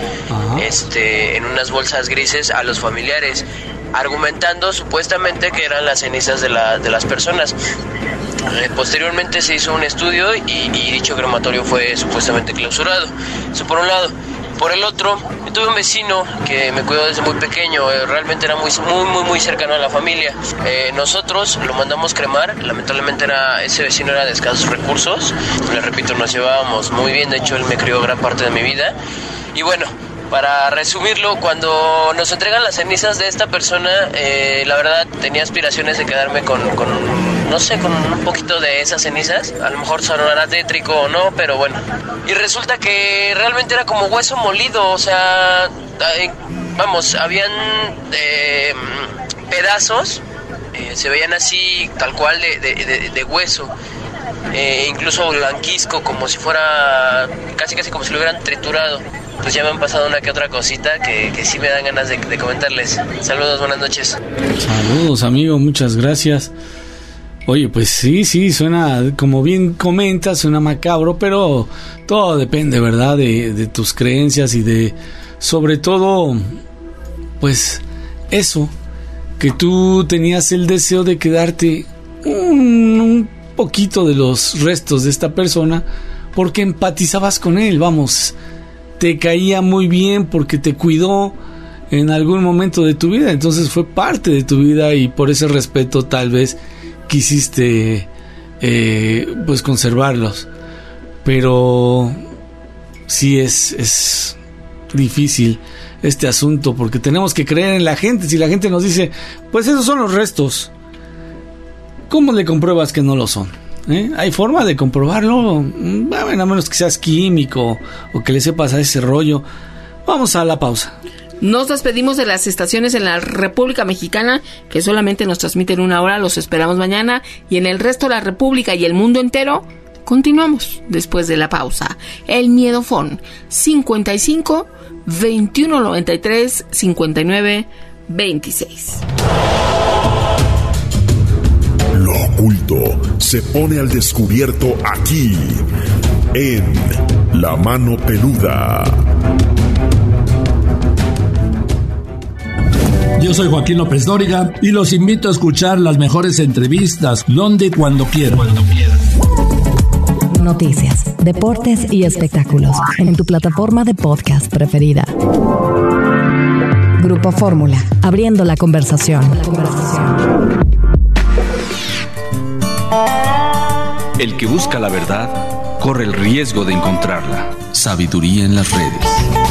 este, en unas bolsas grises a los familiares, argumentando supuestamente que eran las cenizas de, la, de las personas. Eh, posteriormente se hizo un estudio y, y dicho crematorio fue supuestamente clausurado. Eso por un lado. Por el otro, yo tuve un vecino que me cuidó desde muy pequeño, eh, realmente era muy, muy, muy, muy cercano a la familia. Eh, nosotros lo mandamos cremar, lamentablemente era, ese vecino era de escasos recursos, les repito, nos llevábamos muy bien, de hecho él me crió gran parte de mi vida. Y bueno, para resumirlo, cuando nos entregan las cenizas de esta persona, eh, la verdad tenía aspiraciones de quedarme con, con, no sé, con un poquito de esas cenizas. A lo mejor sonará tétrico o no, pero bueno. Y resulta que realmente era como hueso molido, o sea, eh, vamos, habían eh, pedazos, eh, se veían así tal cual de, de, de, de hueso. Eh, incluso blanquizco, como si fuera, casi casi como si lo hubieran triturado. Pues ya me han pasado una que otra cosita que, que sí me dan ganas de, de comentarles. Saludos, buenas noches. Saludos, amigo, muchas gracias. Oye, pues sí, sí, suena, como bien comentas, suena macabro, pero todo depende, ¿verdad? De, de tus creencias y de, sobre todo, pues, eso, que tú tenías el deseo de quedarte un, un poquito de los restos de esta persona porque empatizabas con él, vamos, te caía muy bien porque te cuidó en algún momento de tu vida, entonces fue parte de tu vida y por ese respeto tal vez quisiste eh, pues conservarlos. Pero sí es, es difícil este asunto porque tenemos que creer en la gente. Si la gente nos dice, pues esos son los restos, ¿cómo le compruebas que no lo son? ¿Eh? ¿Hay forma de comprobarlo? Bueno, a menos que seas químico o que le sepas a ese rollo. Vamos a la pausa. Nos despedimos de las estaciones en la República Mexicana, que solamente nos transmiten una hora. Los esperamos mañana. Y en el resto de la República y el mundo entero, continuamos después de la pausa. El Miedofón, cincuenta y cinco, veintiuno noventa y tres, cincuenta y nueve, veintiséis. Lo oculto se pone al descubierto aquí, en La Mano Peluda. Yo soy Joaquín López Dóriga y los invito a escuchar las mejores entrevistas donde y cuando quieran. Noticias, deportes y espectáculos en tu plataforma de podcast preferida. Grupo Fórmula, abriendo la conversación. La conversación. El que busca la verdad corre el riesgo de encontrarla. Sabiduría en las redes.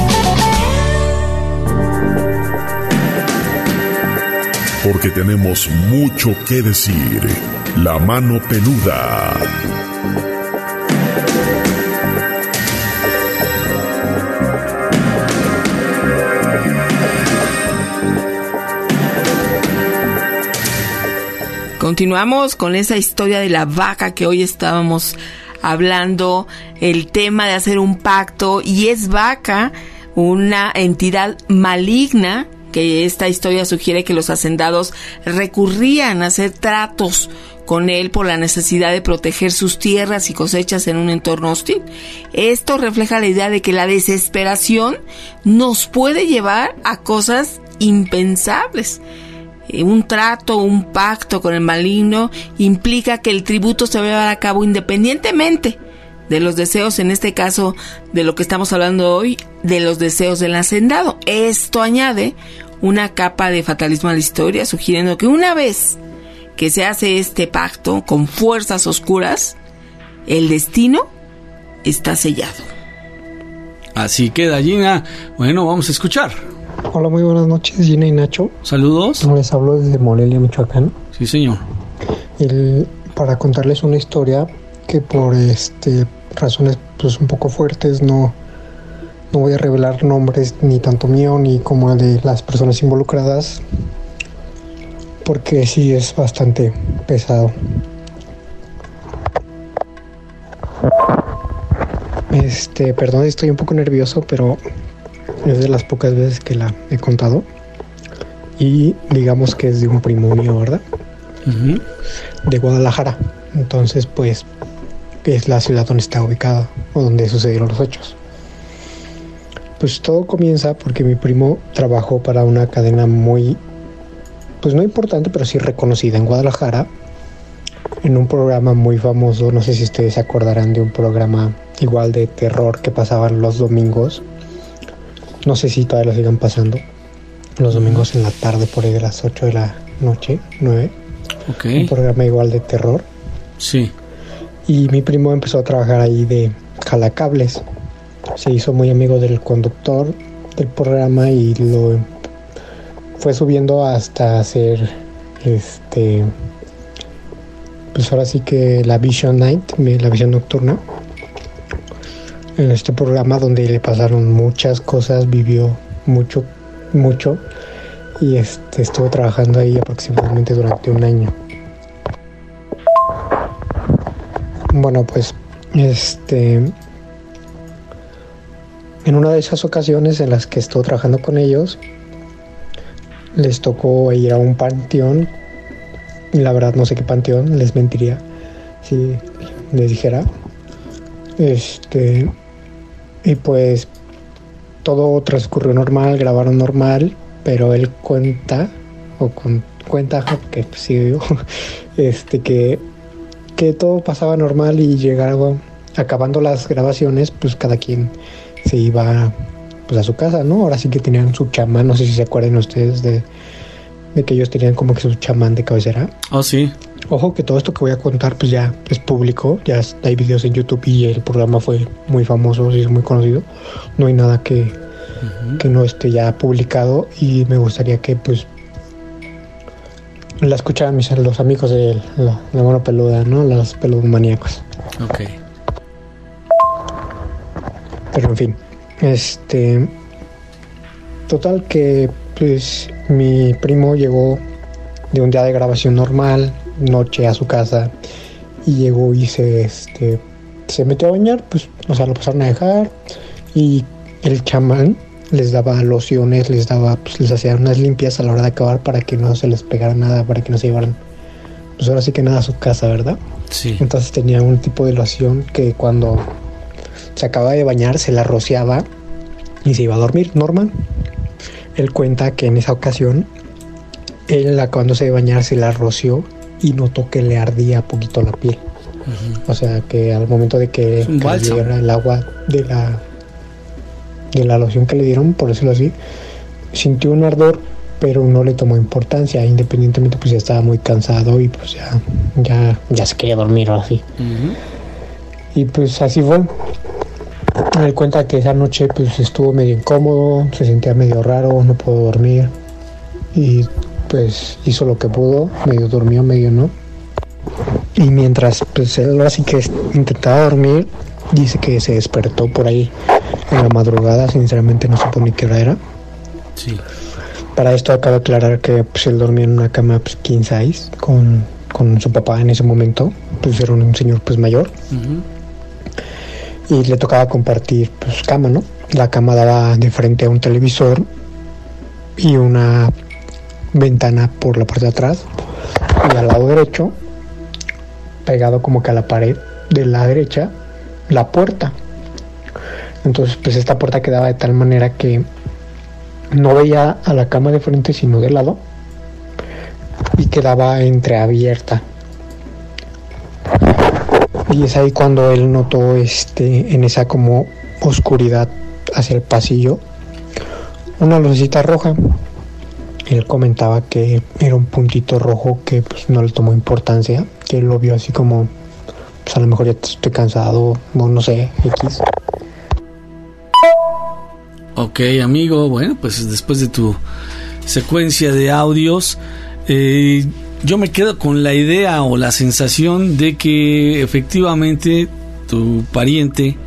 Porque tenemos mucho que decir. La Mano Peluda. Continuamos con esa historia de la vaca que hoy estábamos hablando, el tema de hacer un pacto, y es vaca una entidad maligna, que esta historia sugiere que los hacendados recurrían a hacer tratos con él por la necesidad de proteger sus tierras y cosechas en un entorno hostil. Esto refleja la idea de que la desesperación nos puede llevar a cosas impensables. Un trato, un pacto con el maligno implica que el tributo se va a llevar a cabo independientemente de los deseos, en este caso de lo que estamos hablando hoy, de los deseos del hacendado. Esto añade una capa de fatalismo a la historia, sugiriendo que una vez que se hace este pacto con fuerzas oscuras, el destino está sellado. Así queda, Gina. Bueno, vamos a escuchar. Hola, muy buenas noches, Gina y Nacho. Saludos. Les hablo desde Morelia, Michoacán. Sí, señor. El, para contarles una historia que por este razones pues un poco fuertes no, no voy a revelar nombres ni tanto mío ni como el de las personas involucradas, porque sí es bastante pesado. Este, perdón, estoy un poco nervioso, pero es de las pocas veces que la he contado. Y digamos que es de un primo mío, ¿verdad? Uh-huh. De Guadalajara. Entonces, pues, es la ciudad donde está ubicada o donde sucedieron los hechos. Pues todo comienza porque mi primo trabajó para una cadena muy, pues no importante, pero sí reconocida en Guadalajara, en un programa muy famoso. No sé si ustedes se acordarán de un programa igual de terror que pasaban los domingos. No sé si todavía lo sigan pasando. Los domingos en la tarde, por ahí de las ocho de la noche, nueve. Okay. Un programa igual de terror. Sí. Y mi primo empezó a trabajar ahí de jalacables. Se hizo muy amigo del conductor del programa y lo fue subiendo hasta hacer este, pues ahora sí que la Vision Night, la visión nocturna, en este programa donde le pasaron muchas cosas, vivió mucho, mucho, y este, estuvo trabajando ahí aproximadamente durante un año. Bueno, pues este en una de esas ocasiones en las que estuvo trabajando con ellos, les tocó ir a un panteón. Y la verdad no sé qué panteón, les mentiría si les dijera. Este y pues todo transcurrió normal, grabaron normal, pero él cuenta o con, cuenta que pues, sí, este que que todo pasaba normal y llegaba, acabando las grabaciones, pues cada quien se iba pues a su casa, ¿no? Ahora sí que tenían su chamán, no sé si se acuerdan ustedes de, de que ellos tenían como que su chamán de cabecera. Oh, sí. Ojo que todo esto que voy a contar pues ya es público, ya hay videos en YouTube y el programa fue muy famoso, sí, es muy conocido. No hay nada que, uh-huh. que no esté ya publicado y me gustaría que pues la escucharan mis los amigos de la, la mano peluda, ¿no? Los peludomaníacos. Ok. Pero en fin, este total que pues mi primo llegó de un día de grabación normal, noche a su casa, y llegó y se este se metió a bañar, pues o sea lo pasaron a dejar y el chamán les daba lociones, les daba pues les hacía unas limpias a la hora de acabar para que no se les pegara nada, para que no se llevaran pues ahora sí que nada a su casa, ¿verdad? Sí. Entonces tenía un tipo de loción que cuando se acababa de bañar se la rociaba y se iba a dormir normal. Él cuenta que en esa ocasión él acabándose de bañar se la roció y notó que le ardía poquito la piel. Uh-huh. O sea que al momento de que cayera el agua de la de la loción que le dieron, por decirlo así, sintió un ardor, pero no le tomó importancia, independientemente pues ya estaba muy cansado y pues ya ya, ya se quería dormir ahora sí. Uh-huh. Y pues así fue. Me di cuenta que esa noche pues estuvo medio incómodo, se sentía medio raro, no pudo dormir y pues hizo lo que pudo, medio durmió, medio no. Y mientras pues él así que intentaba dormir, dice que se despertó por ahí en la madrugada, sinceramente no supo ni qué hora era. Sí. Para esto acabo de aclarar que pues él dormía en una cama pues king size con, con su papá en ese momento, pues era un señor pues mayor. Uh-huh. Y le tocaba compartir pues cama, ¿no? La cama daba de frente a un televisor y una ventana por la parte de atrás, y al lado derecho, pegado como que a la pared de la derecha, la puerta. Entonces pues esta puerta quedaba de tal manera que no veía a la cama de frente sino de lado, y quedaba entreabierta. Y es ahí cuando él notó este en esa como oscuridad hacia el pasillo una lucecita roja. Él comentaba que era un puntito rojo que pues no le tomó importancia, que él lo vio así como pues a lo mejor ya estoy cansado, no, no sé, X. Ok, amigo, bueno, pues después de tu secuencia de audios, eh, yo me quedo con la idea o la sensación de que efectivamente tu pariente,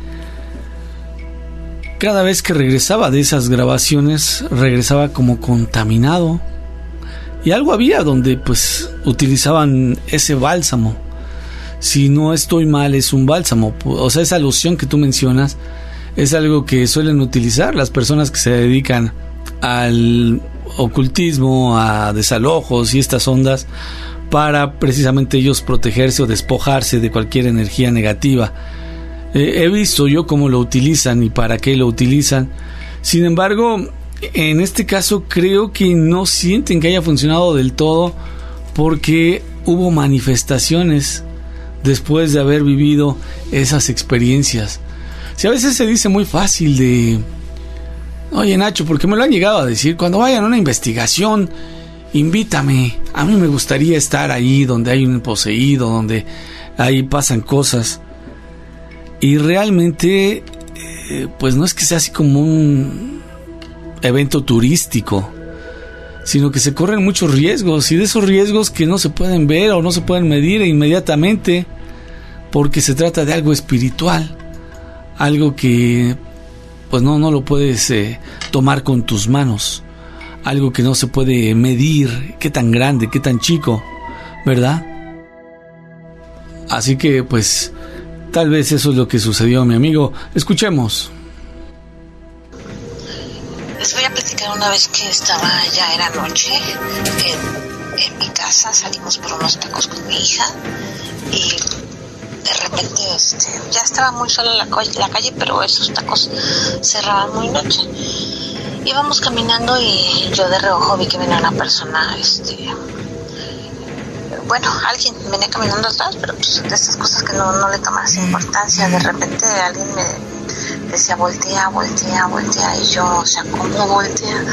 cada vez que regresaba de esas grabaciones, regresaba como contaminado. Y algo había donde pues utilizaban ese bálsamo. Si no estoy mal, es un bálsamo. O sea, esa loción que tú mencionas es algo que suelen utilizar las personas que se dedican al ocultismo, a desalojos y estas ondas, para precisamente ellos protegerse o despojarse de cualquier energía negativa. Eh, he visto yo cómo lo utilizan y para qué lo utilizan. Sin embargo, en este caso creo que no sienten que haya funcionado del todo, porque hubo manifestaciones después de haber vivido esas experiencias. Si a veces se dice muy fácil de: oye, Nacho, porque me lo han llegado a decir, cuando vayan a una investigación, invítame, a mí me gustaría estar ahí donde hay un poseído, donde ahí pasan cosas. Y realmente eh, pues no es que sea así como un evento turístico, sino que se corren muchos riesgos, y de esos riesgos que no se pueden ver o no se pueden medir inmediatamente, porque se trata de algo espiritual, algo que pues no, no lo puedes eh, tomar con tus manos, algo que no se puede medir, qué tan grande, qué tan chico, ¿verdad? Así que pues tal vez eso es lo que sucedió, mi amigo. Escuchemos. Les voy a platicar una vez que estaba, ya era noche, en, en mi casa, salimos por unos tacos con mi hija y de repente este, ya estaba muy sola la, la calle, pero esos tacos cerraban muy noche. Íbamos caminando y yo de reojo vi que venía una persona este, bueno, alguien venía caminando atrás, pero pues de estas cosas que no, no le tomas importancia. De repente alguien me decía voltea, voltea, voltea, y yo, o sea, ¿cómo voltea?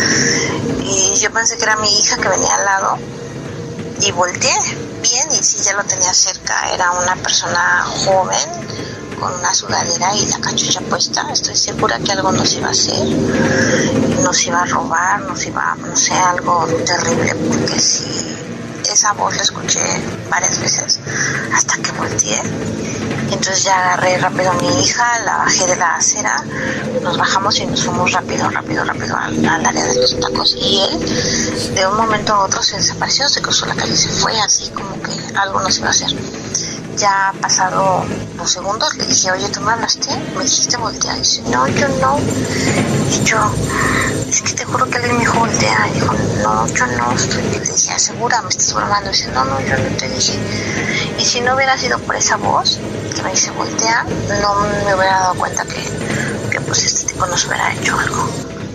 Y yo pensé que era mi hija que venía al lado, y volteé bien, y sí, ya lo tenía cerca. Era una persona joven con una sudadera y la cachucha puesta. Estoy segura que algo nos iba a hacer, nos iba a robar, nos iba, no sé, algo terrible, porque sí, esa voz la escuché varias veces hasta que volteé. Entonces ya agarré rápido a mi hija, la bajé de la acera, nos bajamos y nos fuimos rápido, rápido, rápido al, al área de los tacos. Y él, de un momento a otro, se desapareció, se cruzó la calle, se fue, así como que algo nos iba a hacer. Ya pasado los segundos le dije, oye, ¿tú me hablaste? Me dijiste voltear. Y dice, no, yo no. Y yo, es que te juro que alguien me dijo voltea. Y dijo, no, yo no estoy. Y le dije, ¿segura? ¿Me estás bromando? Y dice, no, no, yo no te dije. Y si no hubiera sido por esa voz que me dice voltea, no me hubiera dado cuenta que, que pues este tipo nos hubiera hecho algo.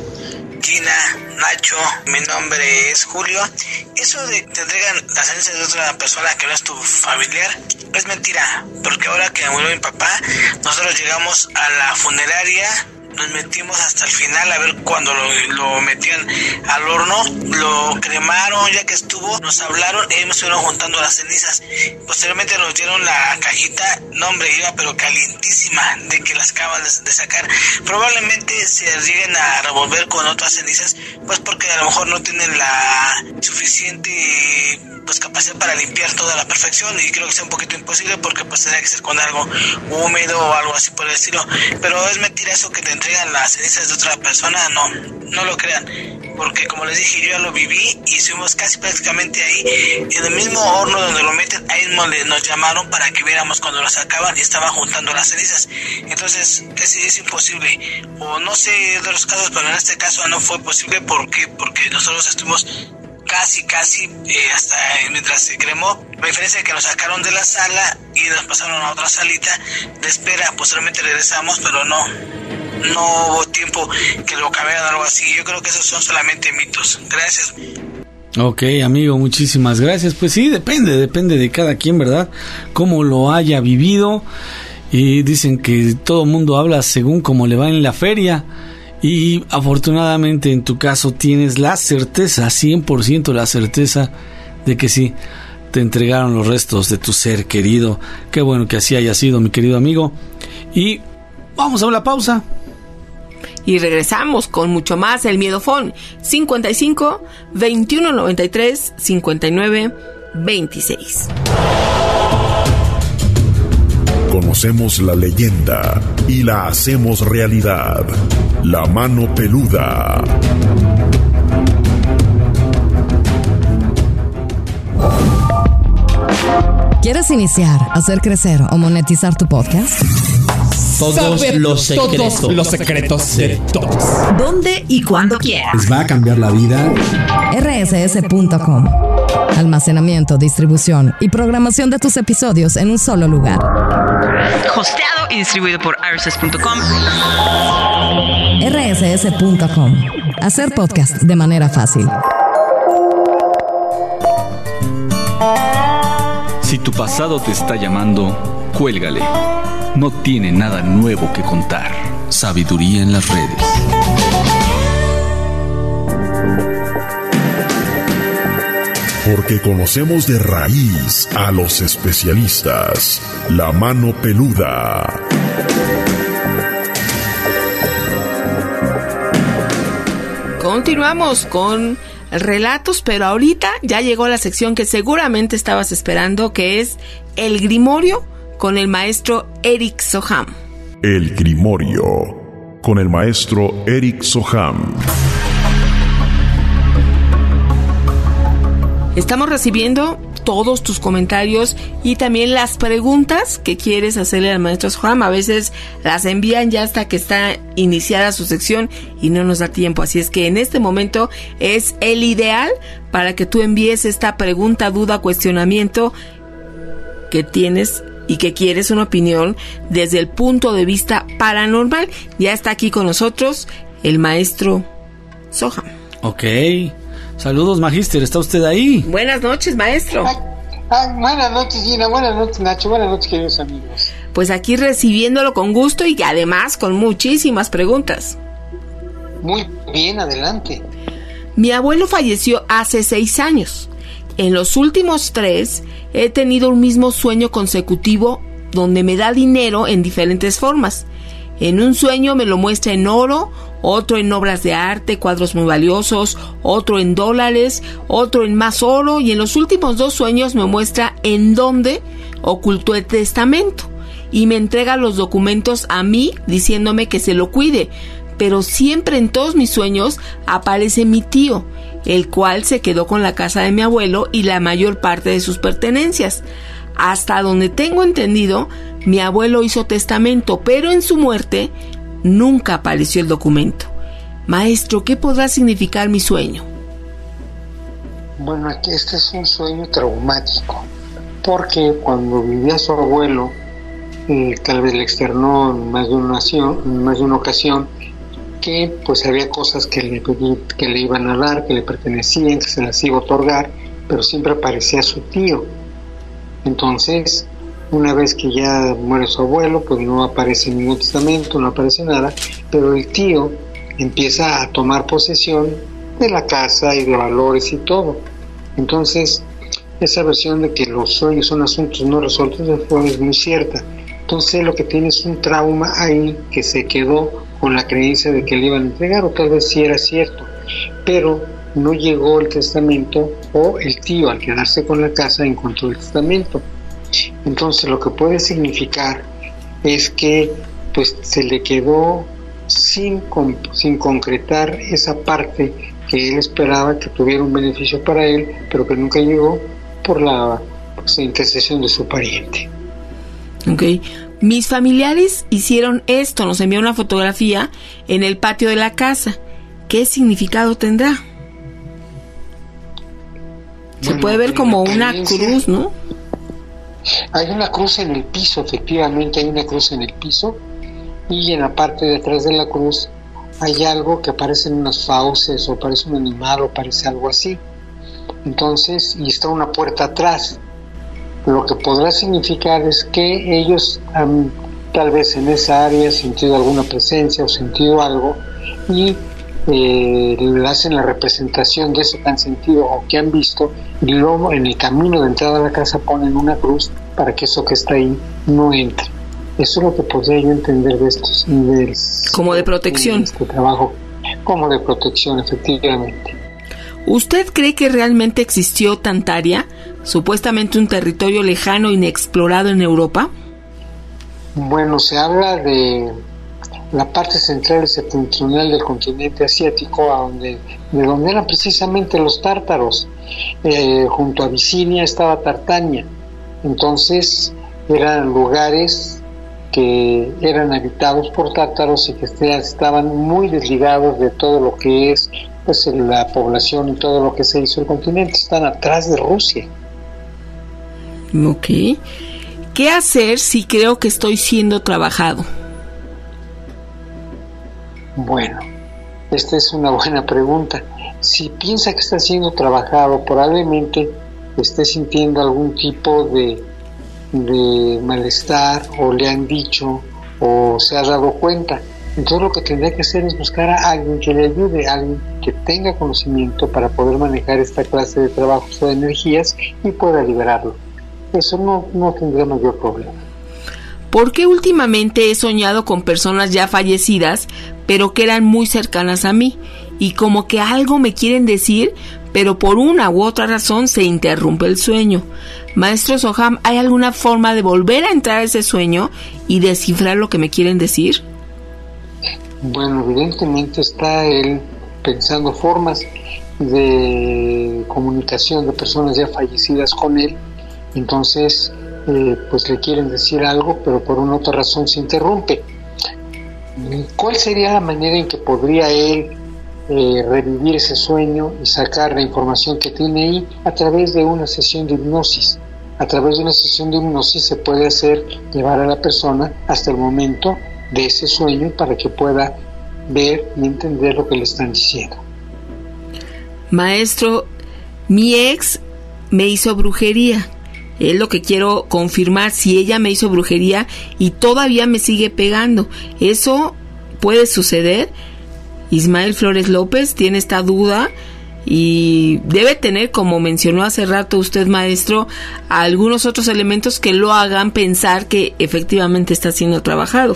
Gina, Nacho, mi nombre es Julio. Eso de que te entregan las cenizas de otra persona que no es tu familiar es mentira, porque ahora que murió mi papá, nosotros llegamos a la funeraria, nos metimos hasta el final a ver cuando lo, lo metían al horno, lo cremaron, ya que estuvo, nos hablaron y me estuvieron juntando las cenizas. Posteriormente nos dieron la cajita, no hombre, iba pero calientísima de que las acaban de, de sacar. Probablemente se lleguen a revolver con otras cenizas, pues porque a lo mejor no tienen la suficiente pues capacidad para limpiar toda la perfección, y creo que sea un poquito imposible porque pues tendría que ser con algo húmedo o algo así por el estilo. Pero es mentira eso que te entregan las cenizas de otra persona, no, no lo crean, porque como les dije, yo ya lo viví y estuvimos casi prácticamente ahí, en el mismo horno donde lo meten, ahí nos llamaron para que viéramos cuando lo sacaban y estaban juntando las cenizas. Entonces es, es imposible, o no sé de los casos, pero en este caso no fue posible. ¿Por qué? Porque nosotros estuvimos casi, casi, eh, hasta mientras se cremó. La diferencia es que nos sacaron de la sala y nos pasaron a otra salita de espera. Posteriormente regresamos, pero no, no hubo tiempo que lo cambiaran o algo así. Yo creo que esos son solamente mitos. Gracias. Ok, amigo, muchísimas gracias. Pues sí, depende, depende de cada quien, ¿verdad? Cómo lo haya vivido. Y dicen que todo mundo habla según cómo le va en la feria. Y afortunadamente en tu caso tienes la certeza, cien por ciento la certeza de que sí, te entregaron los restos de tu ser querido. Qué bueno que así haya sido, mi querido amigo. Y vamos a una pausa. Y regresamos con mucho más. El Miedofón cincuenta y cinco, veintiuno noventa y tres, cincuenta y nueve, veintiséis. Conocemos la leyenda y la hacemos realidad. La mano peluda. ¿Quieres iniciar, hacer crecer o monetizar tu podcast? Todos Saber los secretos, todos los secretos de todos. ¿Dónde y cuándo quieras? ¿Les va a cambiar la vida? R S S punto com. Almacenamiento, distribución y programación de tus episodios en un solo lugar. Hosteado y distribuido por R S S punto com. R S S punto com. Hacer podcast de manera fácil. Si tu pasado te está llamando, cuélgale. No tiene nada nuevo que contar. Sabiduría en las redes. Porque conocemos de raíz a los especialistas. La mano peluda. Continuamos con relatos, pero ahorita ya llegó la sección que seguramente estabas esperando, que es el Grimorio con el maestro Eric Soham. El Grimorio con el maestro Eric Soham. Estamos recibiendo todos tus comentarios y también las preguntas que quieres hacerle al maestro Soham. A veces las envían ya hasta que está iniciada su sección y no nos da tiempo. Así es que en este momento es el ideal para que tú envíes esta pregunta, duda, cuestionamiento que tienes y que quieres una opinión desde el punto de vista paranormal. Ya está aquí con nosotros el maestro Soham. Ok. Saludos, Magíster, ¿está usted ahí? Buenas noches, maestro. Ay, buenas noches, Gina, buenas noches, Nacho, buenas noches, queridos amigos. Pues aquí recibiéndolo con gusto y además con muchísimas preguntas. Muy bien, adelante. Mi abuelo falleció hace seis años. En los últimos tres he tenido un mismo sueño consecutivo donde me da dinero en diferentes formas. En un sueño me lo muestra en oro, otro en obras de arte, cuadros muy valiosos, otro en dólares, otro en más oro, y en los últimos dos sueños me muestra en dónde ocultó el testamento y me entrega los documentos a mí diciéndome que se lo cuide, pero siempre en todos mis sueños aparece mi tío, el cual se quedó con la casa de mi abuelo y la mayor parte de sus pertenencias. Hasta donde tengo entendido, mi abuelo hizo testamento, pero en su muerte nunca apareció el documento. Maestro, ¿qué podrá significar mi sueño? Bueno, aquí este es un sueño traumático, porque cuando vivía su abuelo, eh, tal vez le externó en más de una ocasión, en más de una ocasión que pues había cosas que le, que le iban a dar, que le pertenecían, que se las iba a otorgar, pero siempre aparecía su tío. Entonces, una vez que ya muere su abuelo, pues no aparece ningún testamento, no aparece nada, pero el tío empieza a tomar posesión de la casa y de valores y todo. Entonces, esa versión de que los sueños son asuntos no resueltos es muy cierta. Entonces, lo que tiene es un trauma ahí que se quedó con la creencia de que le iban a entregar, o tal vez sí era cierto, pero no llegó el testamento, o el tío al quedarse con la casa encontró el testamento. Entonces lo que puede significar es que pues se le quedó sin, con, sin concretar esa parte que él esperaba que tuviera un beneficio para él, pero que nunca llegó por la pues, intercesión de su pariente. Ok. Mis familiares hicieron esto, nos envió una fotografía en el patio de la casa. ¿Qué significado tendrá? Se bueno, puede ver como una cruz, ¿no? Hay una cruz en el piso, efectivamente hay una cruz en el piso, y en la parte de atrás de la cruz hay algo que parecen unas fauces, o parece un animal, o parece algo así. Entonces, y está una puerta atrás. Lo que podrá significar es que ellos han, tal vez en esa área, sentido alguna presencia o sentido algo, y eh, le hacen la representación de eso que han sentido o que han visto, y luego en el camino de entrada a la casa ponen una cruz para que eso que está ahí no entre. Eso es lo que podría yo entender de estos niveles. Como de protección. De este trabajo, como de protección, efectivamente. ¿Usted cree que realmente existió Tantaria, supuestamente un territorio lejano e inexplorado en Europa? Bueno, se habla de la parte central y septentrional del continente asiático, a donde, de donde eran precisamente los tártaros. Eh, junto a Abisinia estaba Tartania. Entonces eran lugares que eran habitados por tártaros y que estaban muy desligados de todo lo que es pues la población y todo lo que se hizo el continente. Están atrás de Rusia. Ok. ¿Qué hacer si creo que estoy siendo trabajado? Bueno, esta es una buena pregunta. Si piensa que está siendo trabajado, probablemente esté sintiendo algún tipo de, de malestar, o le han dicho, o se ha dado cuenta. Entonces lo que tendría que hacer es buscar a alguien que le ayude, a alguien que tenga conocimiento para poder manejar esta clase de trabajos o de energías y pueda liberarlo. Eso no, no tendría mayor problema. ¿Por qué últimamente he soñado con personas ya fallecidas, pero que eran muy cercanas a mí? Y como que algo me quieren decir, pero por una u otra razón se interrumpe el sueño. Maestro Soham, ¿hay alguna forma de volver a entrar a ese sueño y descifrar lo que me quieren decir? Bueno, evidentemente está él pensando formas de comunicación de personas ya fallecidas con él. Entonces, eh, pues le quieren decir algo, pero por una otra razón se interrumpe. ¿Cuál sería la manera en que podría él eh, revivir ese sueño y sacar la información que tiene ahí? A través de una sesión de hipnosis. A través de una sesión de hipnosis se puede hacer llevar a la persona hasta el momento de ese sueño para que pueda ver y entender lo que le están diciendo. Maestro, mi ex me hizo brujería Es lo que quiero confirmar, si ella me hizo brujería y todavía me sigue pegando. ¿Eso puede suceder? Ismael Flores López tiene esta duda y debe tener, como mencionó hace rato usted, maestro, algunos otros elementos que lo hagan pensar que efectivamente está siendo trabajado.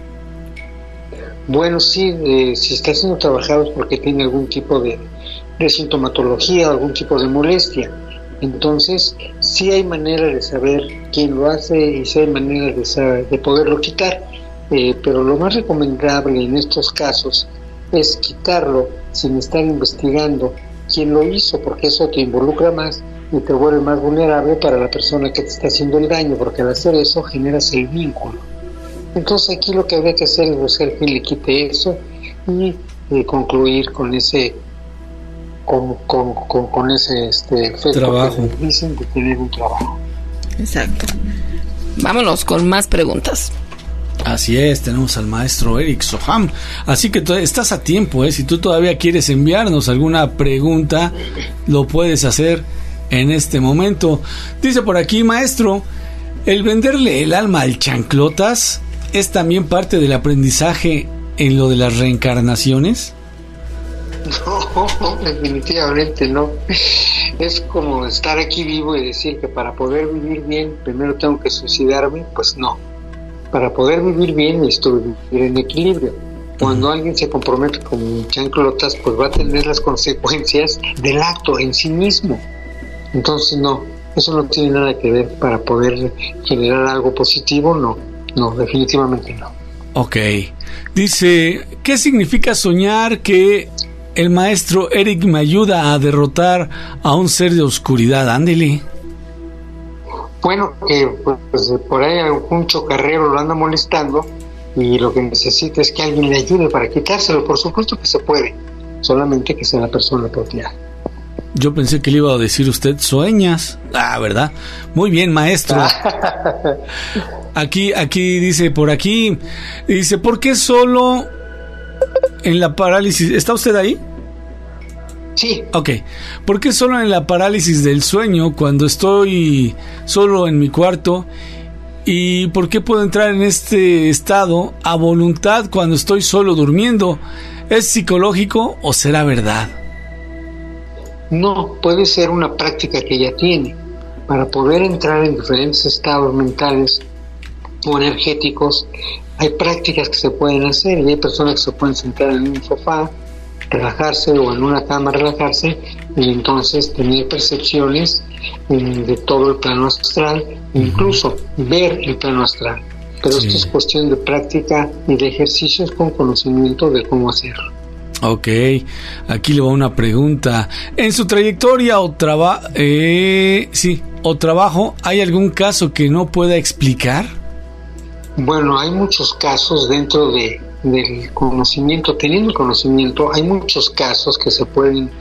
Bueno, sí, eh, si está siendo trabajado es porque tiene algún tipo de, de sintomatología, algún tipo de molestia. Entonces, sí hay manera de saber quién lo hace y sí hay manera de, saber, de poderlo quitar, eh, pero lo más recomendable en estos casos es quitarlo sin estar investigando quién lo hizo, porque eso te involucra más y te vuelve más vulnerable para la persona que te está haciendo el daño, porque al hacer eso generas el vínculo. Entonces aquí lo que habría que hacer es buscar quien le quite eso y eh, concluir con ese con, con, con, con ese este efecto trabajo que dicen de tener un trabajo. Exacto. Vámonos con más preguntas. Así es, tenemos al maestro Eric Soham. Así que estás a tiempo, ¿eh? Si tú todavía quieres enviarnos alguna pregunta, lo puedes hacer en este momento. Dice por aquí, maestro, ¿el venderle el alma al chanclotas es también parte del aprendizaje en lo de las reencarnaciones? No, no, definitivamente no. Es como estar aquí vivo y decir que para poder vivir bien primero tengo que suicidarme. Pues no. Para poder vivir bien necesito vivir en equilibrio. Cuando uh-huh. alguien se compromete con chanclotas, pues va a tener las consecuencias del acto en sí mismo. Entonces no, eso no tiene nada que ver. Para poder generar algo positivo, no, no, definitivamente no. Ok, dice, ¿qué significa soñar que el maestro Eric me ayuda a derrotar a un ser de oscuridad? Ándele. Bueno, que pues, por ahí algún chocarrero lo anda molestando y lo que necesita es que alguien le ayude para quitárselo. Por supuesto que se puede, solamente que sea la persona apropiada. Yo pensé que le iba a decir usted sueñas. Ah, ¿verdad? Muy bien, maestro. Aquí, aquí dice, por aquí, dice, ¿por qué solo en la parálisis? ¿Está usted ahí? Sí. Ok. ¿Por qué solo en la parálisis del sueño, cuando estoy solo en mi cuarto? ¿Y por qué puedo entrar en este estado a voluntad cuando estoy solo durmiendo? ¿Es psicológico o será verdad? No, puede ser una práctica que ya tiene. Para poder entrar en diferentes estados mentales o energéticos, hay prácticas que se pueden hacer y hay personas que se pueden sentar en un sofá, relajarse, o en una cama relajarse, y entonces tener percepciones eh, de todo el plano astral, uh-huh. incluso ver el plano astral. Pero sí. Esto es cuestión de práctica y de ejercicios con conocimiento de cómo hacerlo. Ok, aquí le va una pregunta. En su trayectoria o trabajo, eh, sí, o trabajo, ¿hay algún caso que no pueda explicar? Bueno, hay muchos casos dentro de del conocimiento. Teniendo el conocimiento, hay muchos casos que se pueden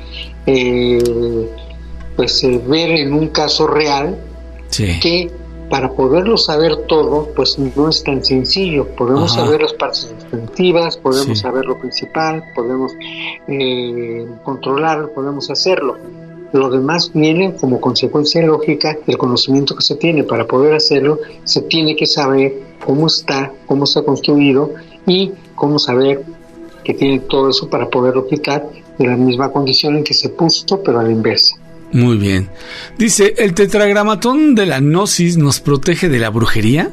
eh, pues eh, ver en un caso real, sí. que para poderlo saber todo, pues no es tan sencillo. Podemos Ajá. saber las partes distintivas, podemos sí. saber lo principal, podemos eh, controlarlo, podemos hacerlo. Lo demás viene como consecuencia lógica del conocimiento que se tiene. Para poder hacerlo, se tiene que saber cómo está, cómo está construido y cómo saber que tiene todo eso para poderlo quitar de la misma condición en que se puso, pero a la inversa. Muy bien. Dice, ¿el tetragramatón de la gnosis nos protege de la brujería?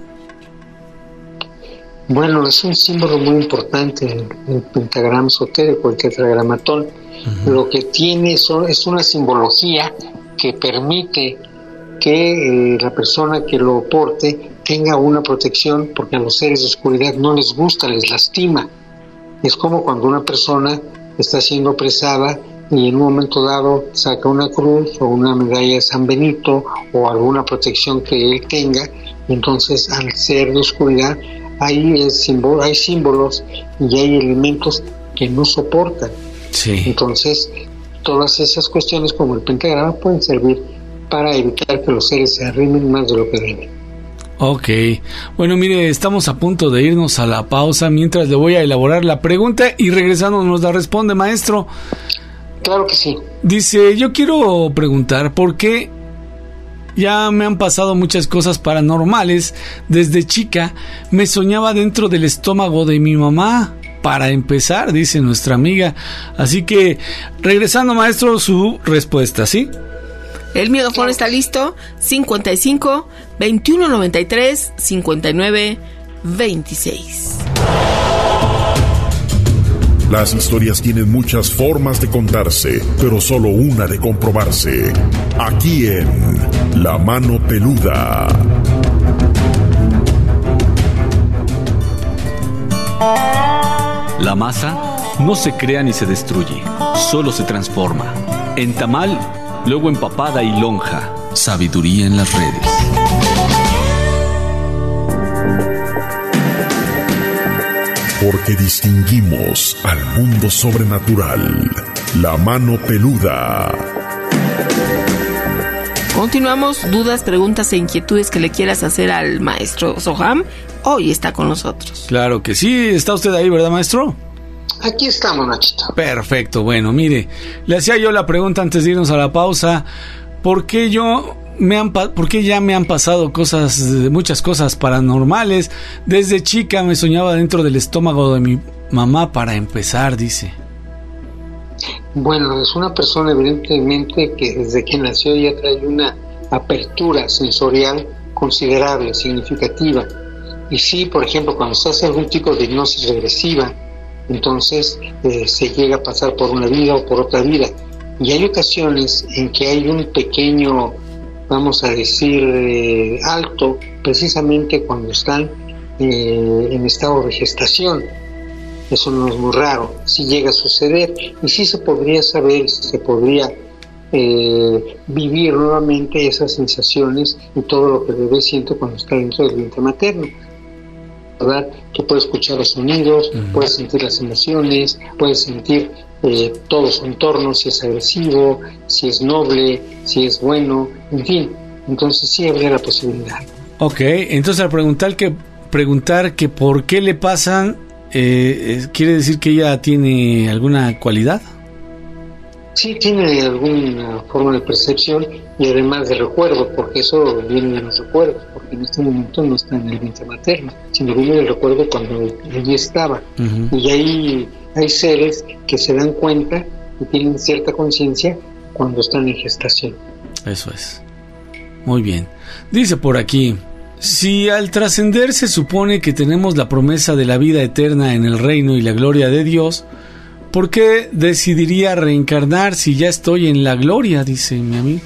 Bueno, es un símbolo muy importante, el, el pentagrama esotérico, el tetragramatón. Uh-huh. Lo que tiene son, es una simbología que permite que eh, la persona que lo porte tenga una protección, porque a los seres de oscuridad no les gusta, les lastima. Es como cuando una persona está siendo apresada y en un momento dado saca una cruz o una medalla de San Benito o alguna protección que él tenga, y entonces al ser de oscuridad hay, es símbolo, hay símbolos y hay elementos que no soportan. Sí. Entonces todas esas cuestiones como el pentagrama pueden servir para evitar que los seres se arrimen más de lo que deben. Ok, bueno, mire, estamos a punto de irnos a la pausa mientras le voy a elaborar la pregunta y regresando nos la responde, maestro. Claro que sí. Dice, yo quiero preguntar, ¿por qué Ya me han pasado muchas cosas paranormales. Desde chica me soñaba dentro del estómago de mi mamá. Para empezar, dice nuestra amiga. Así que, regresando, maestro, su respuesta, ¿sí? El miedofón está listo. cincuenta y cinco, veintiuno noventa y tres, cincuenta y nueve, veintiséis. Las historias tienen muchas formas de contarse, pero solo una de comprobarse. Aquí en La Mano Peluda. La masa no se crea ni se destruye, solo se transforma. En tamal, luego en papada y lonja. Sabiduría en las redes. Porque distinguimos al mundo sobrenatural. La Mano Peluda. Continuamos. Dudas, preguntas e inquietudes que le quieras hacer al maestro Soham. Hoy está con nosotros. Claro que sí. ¿Está usted ahí, verdad, maestro? Aquí estamos, Nachito. Perfecto. Bueno, mire, le hacía yo la pregunta antes de irnos a la pausa. ¿Por qué yo me han pa- por qué ya me han pasado cosas, muchas cosas paranormales? Desde chica me soñaba dentro del estómago de mi mamá, para empezar, dice. Bueno, es una persona evidentemente que desde que nació ya trae una apertura sensorial considerable, significativa. Y sí, por ejemplo, cuando se hace algún tipo de hipnosis regresiva, entonces eh, se llega a pasar por una vida o por otra vida. Y hay ocasiones en que hay un pequeño, vamos a decir, eh, alto, precisamente cuando están eh, en estado de gestación. Eso no es muy raro, sí llega a suceder y sí se podría saber, se podría eh, vivir nuevamente esas sensaciones y todo lo que el bebé siente cuando está dentro del vientre materno, ¿verdad? Que puede escuchar los sonidos, uh-huh. puede sentir las emociones, puede sentir eh, todo su entorno, si es agresivo, si es noble, si es bueno, en fin. Entonces sí habría la posibilidad. Ok, entonces al preguntar que, preguntar que por qué le pasan, eh, ¿quiere decir que ella tiene alguna cualidad? Sí, tiene alguna forma de percepción y además de recuerdo, porque eso viene de los recuerdos, porque en este momento no está en el vientre materno, sino viene del recuerdo cuando allí estaba. Uh-huh. Y ahí hay seres que se dan cuenta y tienen cierta conciencia cuando están en gestación. Eso es. Muy bien. Dice por aquí, si al trascender se supone que tenemos la promesa de la vida eterna en el reino y la gloria de Dios, ¿por qué decidiría reencarnar si ya estoy en la gloria? Dice mi amigo.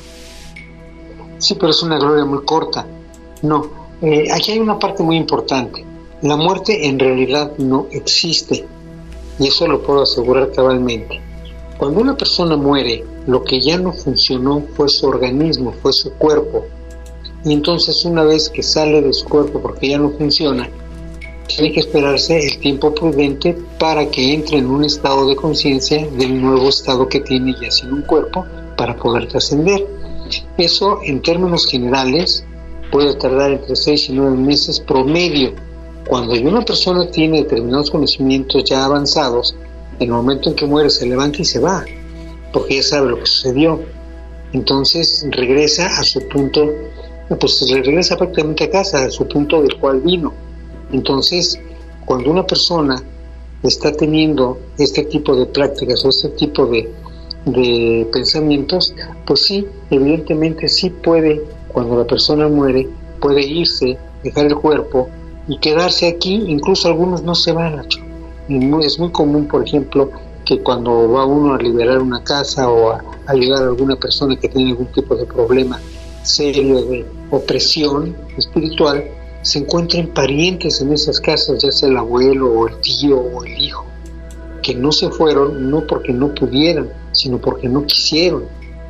Sí, pero es una gloria muy corta. No, eh, aquí hay una parte muy importante. La muerte en realidad no existe, y eso lo puedo asegurar cabalmente. Cuando una persona muere, lo que ya no funcionó fue su organismo, fue su cuerpo. Y entonces una vez que sale de su cuerpo porque ya no funciona, tiene que esperarse el tiempo prudente para que entre en un estado de conciencia del nuevo estado que tiene ya sin un cuerpo para poder trascender. Eso en términos generales puede tardar entre seis y nueve meses promedio. Cuando una persona tiene determinados conocimientos ya avanzados, en el momento en que muere se levanta y se va, porque ya sabe lo que sucedió. Entonces regresa a su punto, pues regresa prácticamente a casa, a su punto del cual vino. Entonces, cuando una persona está teniendo este tipo de prácticas o este tipo de, de pensamientos, pues sí, evidentemente sí puede, cuando la persona muere, puede irse, dejar el cuerpo y quedarse aquí. Incluso algunos no se van. Es muy común, por ejemplo, que cuando va uno a liberar una casa o a ayudar a alguna persona que tiene algún tipo de problema serio de opresión espiritual, se encuentren parientes en esas casas, ya sea el abuelo o el tío o el hijo, que no se fueron no porque no pudieran, sino porque no quisieron.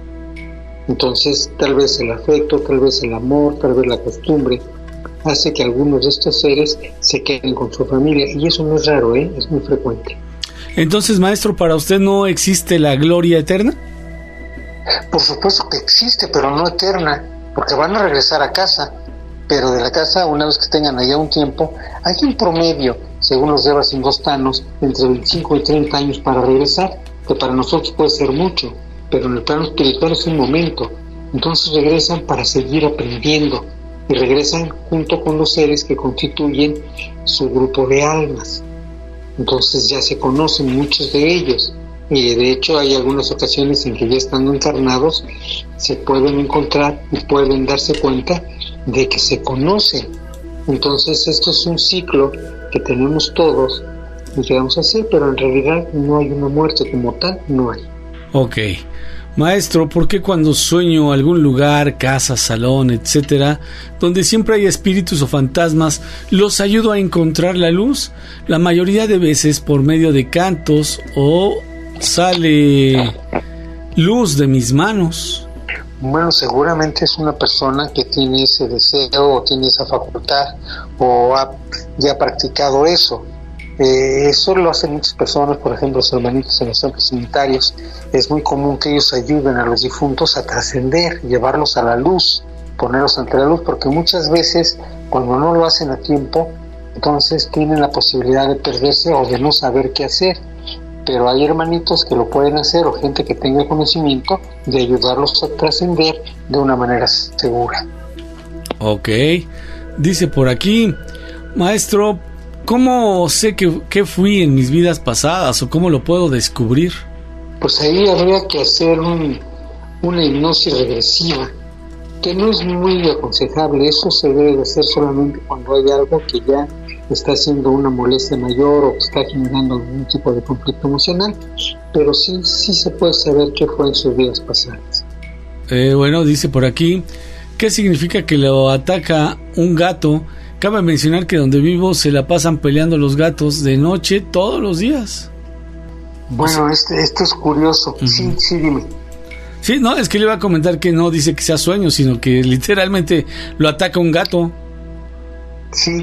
Entonces tal vez el afecto, tal vez el amor, tal vez la costumbre hace que algunos de estos seres se queden con su familia, y eso no es raro, ¿eh? Es muy frecuente. Entonces, maestro, ¿para usted no existe la gloria eterna? Por supuesto que existe, pero no eterna, porque van a regresar a casa. Pero de la casa, una vez que tengan allá un tiempo, hay un promedio, según los devas ingostanos, entre veinticinco y treinta años para regresar, que para nosotros puede ser mucho, pero en el plano espiritual es un momento. Entonces regresan para seguir aprendiendo y regresan junto con los seres que constituyen su grupo de almas. Entonces ya se conocen muchos de ellos y de hecho hay algunas ocasiones en que ya estando encarnados se pueden encontrar y pueden darse cuenta de que se conocen. Entonces esto es un ciclo que tenemos todos y que vamos a hacer, pero en realidad no hay una muerte como tal, no hay. Ok. Maestro, ¿por qué cuando sueño algún lugar, casa, salón, etcétera, donde siempre hay espíritus o fantasmas, los ayudo a encontrar la luz? La mayoría de veces por medio de cantos o sale luz de mis manos. Bueno, seguramente es una persona que tiene ese deseo o tiene esa facultad o ha ya practicado eso. Eh, eso lo hacen muchas personas, por ejemplo, los hermanitos en los centros sanitarios. Es muy común que ellos ayuden a los difuntos a trascender, llevarlos a la luz, ponerlos ante la luz, porque muchas veces cuando no lo hacen a tiempo, entonces tienen la posibilidad de perderse o de no saber qué hacer. Pero hay hermanitos que lo pueden hacer o gente que tenga conocimiento de ayudarlos a trascender de una manera segura. Ok, dice por aquí, maestro, ¿cómo sé que, que fui en mis vidas pasadas o cómo lo puedo descubrir? Pues ahí habría que hacer un, una hipnosis regresiva, que no es muy aconsejable. Eso se debe de hacer solamente cuando hay algo que ya está haciendo una molestia mayor o que está generando algún tipo de conflicto emocional, pero sí, sí se puede saber qué fue en sus vidas pasadas. Eh, bueno, dice por aquí, ¿qué significa que lo ataca un gato? Cabe mencionar que donde vivo se la pasan peleando los gatos de noche todos los días. Bueno, este, esto es curioso. Uh-huh. Sí, sí, dime. Sí, no, es que le iba a comentar que no dice que sea sueño, sino que literalmente lo ataca un gato. Sí,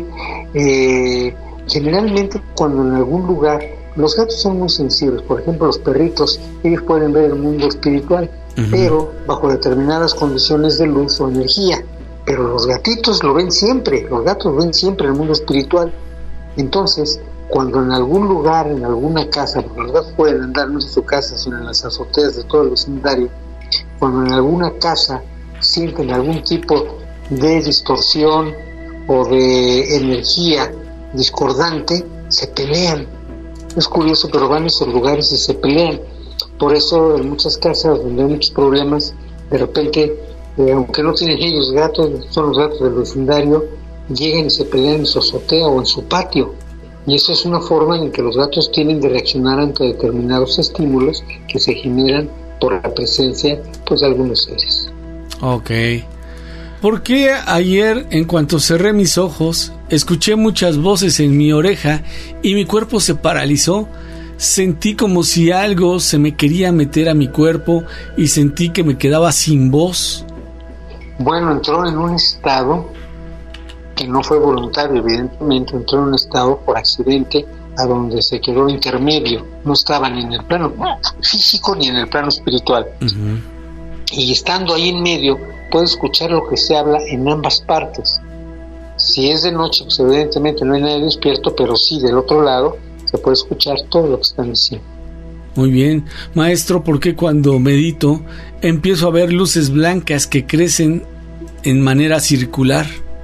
eh, generalmente cuando en algún lugar, los gatos son muy sensibles, por ejemplo los perritos, ellos pueden ver el mundo espiritual, uh-huh. pero bajo determinadas condiciones de luz o energía. Pero los gatitos lo ven siempre, los gatos ven siempre el mundo espiritual. Entonces, cuando en algún lugar, en alguna casa, porque los gatos pueden andar no en su casa, sino en las azoteas de todo el vecindario, cuando en alguna casa sienten algún tipo de distorsión o de energía discordante, se pelean. Es curioso, pero van a esos lugares y se pelean. Por eso en muchas casas donde hay muchos problemas, de repente, Eh, aunque no tienen ellos gatos, son los gatos del vecindario, llegan y se pelean en su azotea o en su patio. Y eso es una forma en que los gatos tienen de reaccionar ante determinados estímulos que se generan por la presencia pues, de algunos seres. Ok. ¿Por qué ayer, en cuanto cerré mis ojos, escuché muchas voces en mi oreja y mi cuerpo se paralizó? Sentí como si algo se me quería meter a mi cuerpo y sentí que me quedaba sin voz. Bueno, entró en un estado que no fue voluntario, evidentemente, entró en un estado por accidente a donde se quedó intermedio, no estaba ni en el plano físico ni en el plano espiritual. Uh-huh. Y estando ahí en medio, puede escuchar lo que se habla en ambas partes. Si es de noche, pues evidentemente no hay nadie despierto, pero sí del otro lado se puede escuchar todo lo que están diciendo. Muy bien, maestro, ¿por qué cuando medito empiezo a ver luces blancas que crecen en manera circular?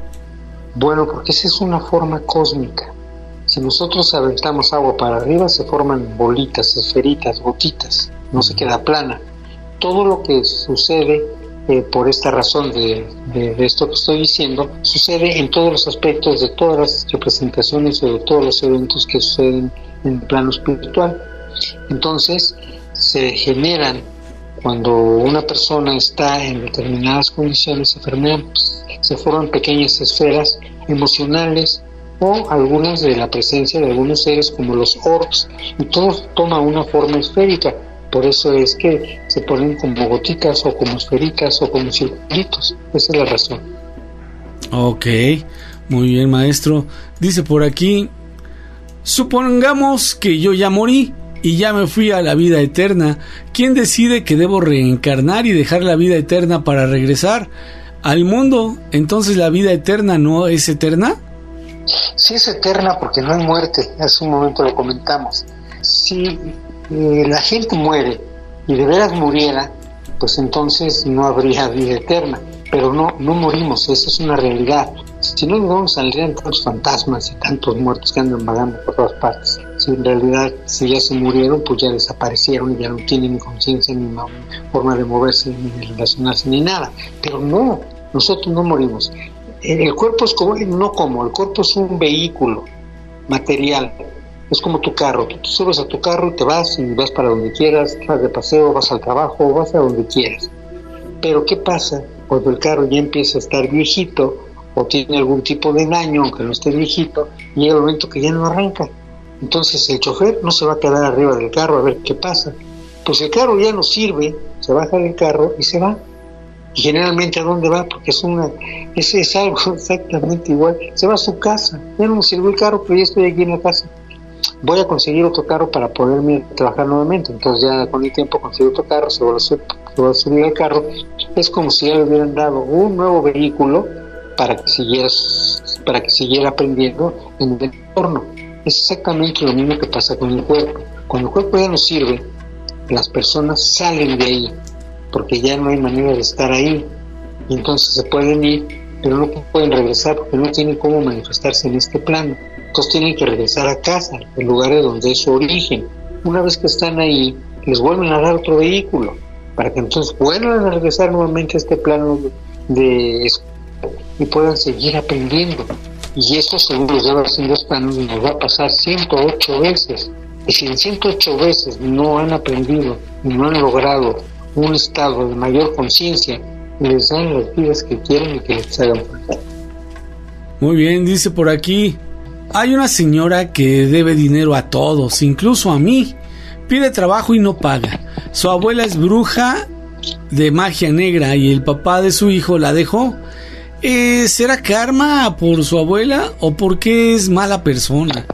Bueno, porque esa es una forma cósmica. Si nosotros aventamos agua para arriba, se forman bolitas, esferitas, gotitas, no se queda plana. Todo lo que sucede, eh, por esta razón de, de, de esto que estoy diciendo, sucede en todos los aspectos de todas las representaciones o de todos los eventos que suceden en el plano espiritual. Entonces se generan, cuando una persona está en determinadas condiciones enfermas, se forman pequeñas esferas emocionales o algunas de la presencia de algunos seres como los orbs, y todo toma una forma esférica. Por eso es que se ponen como gotitas o como esféricas o como circulitos. Esa es la razón. Ok, muy bien, maestro. Dice por aquí, supongamos que yo ya morí y ya me fui a la vida eterna. ¿Quién decide que debo reencarnar y dejar la vida eterna para regresar al mundo? Entonces, ¿la vida eterna no es eterna? Sí es eterna porque no hay muerte. Hace un momento lo comentamos. Si eh, la gente muere y de veras muriera, pues entonces no habría vida eterna. Pero no, no morimos, esa es una realidad. Si no, no saldrían tantos fantasmas y tantos muertos que andan vagando por todas partes. Si en realidad, si ya se murieron, pues ya desaparecieron y ya no tienen ni conciencia, ni forma de moverse, ni de relacionarse, ni nada. Pero no, nosotros no morimos. El cuerpo es como, no como, el cuerpo es un vehículo material. Es como tu carro, tú te subes a tu carro y te vas y vas para donde quieras, vas de paseo, vas al trabajo, vas a donde quieras. Pero ¿qué pasa cuando el carro ya empieza a estar viejito o tiene algún tipo de daño, aunque no esté viejito, y llega el momento que ya no arranca? Entonces el chofer no se va a quedar arriba del carro a ver qué pasa. Pues el carro ya no sirve, se baja del carro y se va. Y generalmente ¿a dónde va? Porque es una es, es algo exactamente igual. Se va a su casa. Ya no me sirvió el carro, pero ya estoy aquí en la casa. Voy a conseguir otro carro para poderme trabajar nuevamente. Entonces ya con el tiempo consigo otro carro, se vuelve a subir, se vuelve a subir al carro. Es como si ya le hubieran dado un nuevo vehículo para que siguiera, para que siguiera aprendiendo en el entorno. Es exactamente lo mismo que pasa con el cuerpo. Cuando el cuerpo ya no sirve, las personas salen de ahí, porque ya no hay manera de estar ahí. Y entonces se pueden ir, pero no pueden regresar porque no tienen cómo manifestarse en este plano. Entonces tienen que regresar a casa, el lugar de donde es su origen. Una vez que están ahí, les vuelven a dar otro vehículo, para que entonces vuelvan a regresar nuevamente a este plano de escuela y puedan seguir aprendiendo. Y eso, según los llevas en dos planos, nos va a pasar ciento ocho veces. Y si en ciento ocho veces no han aprendido y no han logrado un estado de mayor conciencia, les dan las vidas que quieren y que les hagan falta. Muy bien, dice por aquí: hay una señora que debe dinero a todos, incluso a mí. Pide trabajo y no paga. Su abuela es bruja de magia negra y el papá de su hijo la dejó. Eh, ¿Será karma por su abuela o porque es mala persona?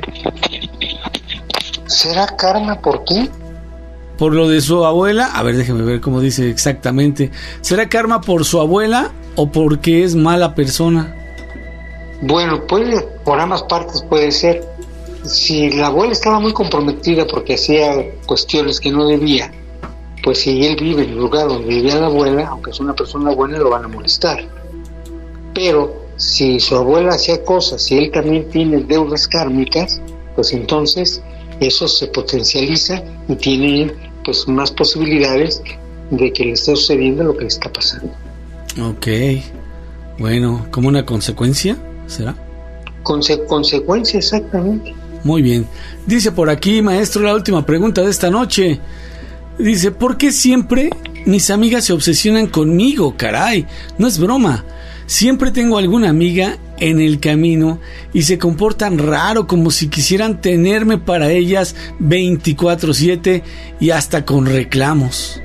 ¿Será karma por qué? Por lo de su abuela. A ver, déjeme ver cómo dice exactamente. ¿Será karma por su abuela o porque es mala persona? Bueno, puede, por ambas partes puede ser. Si la abuela estaba muy comprometida porque hacía cuestiones que no debía, pues si él vive en el lugar donde vivía la abuela, aunque es una persona buena, lo van a molestar. Pero si su abuela hacía cosas y él también tiene deudas kármicas, pues entonces eso se potencializa y tiene pues más posibilidades de que le esté sucediendo lo que le está pasando. Ok, bueno, ¿como una consecuencia será? Conse- consecuencia, exactamente. Muy bien. Dice por aquí, maestro, la última pregunta de esta noche. Dice: ¿por qué siempre mis amigas se obsesionan conmigo? Caray, no es broma. Siempre tengo alguna amiga en el camino y se comportan raro, como si quisieran tenerme para ellas veinticuatro siete y hasta con reclamos.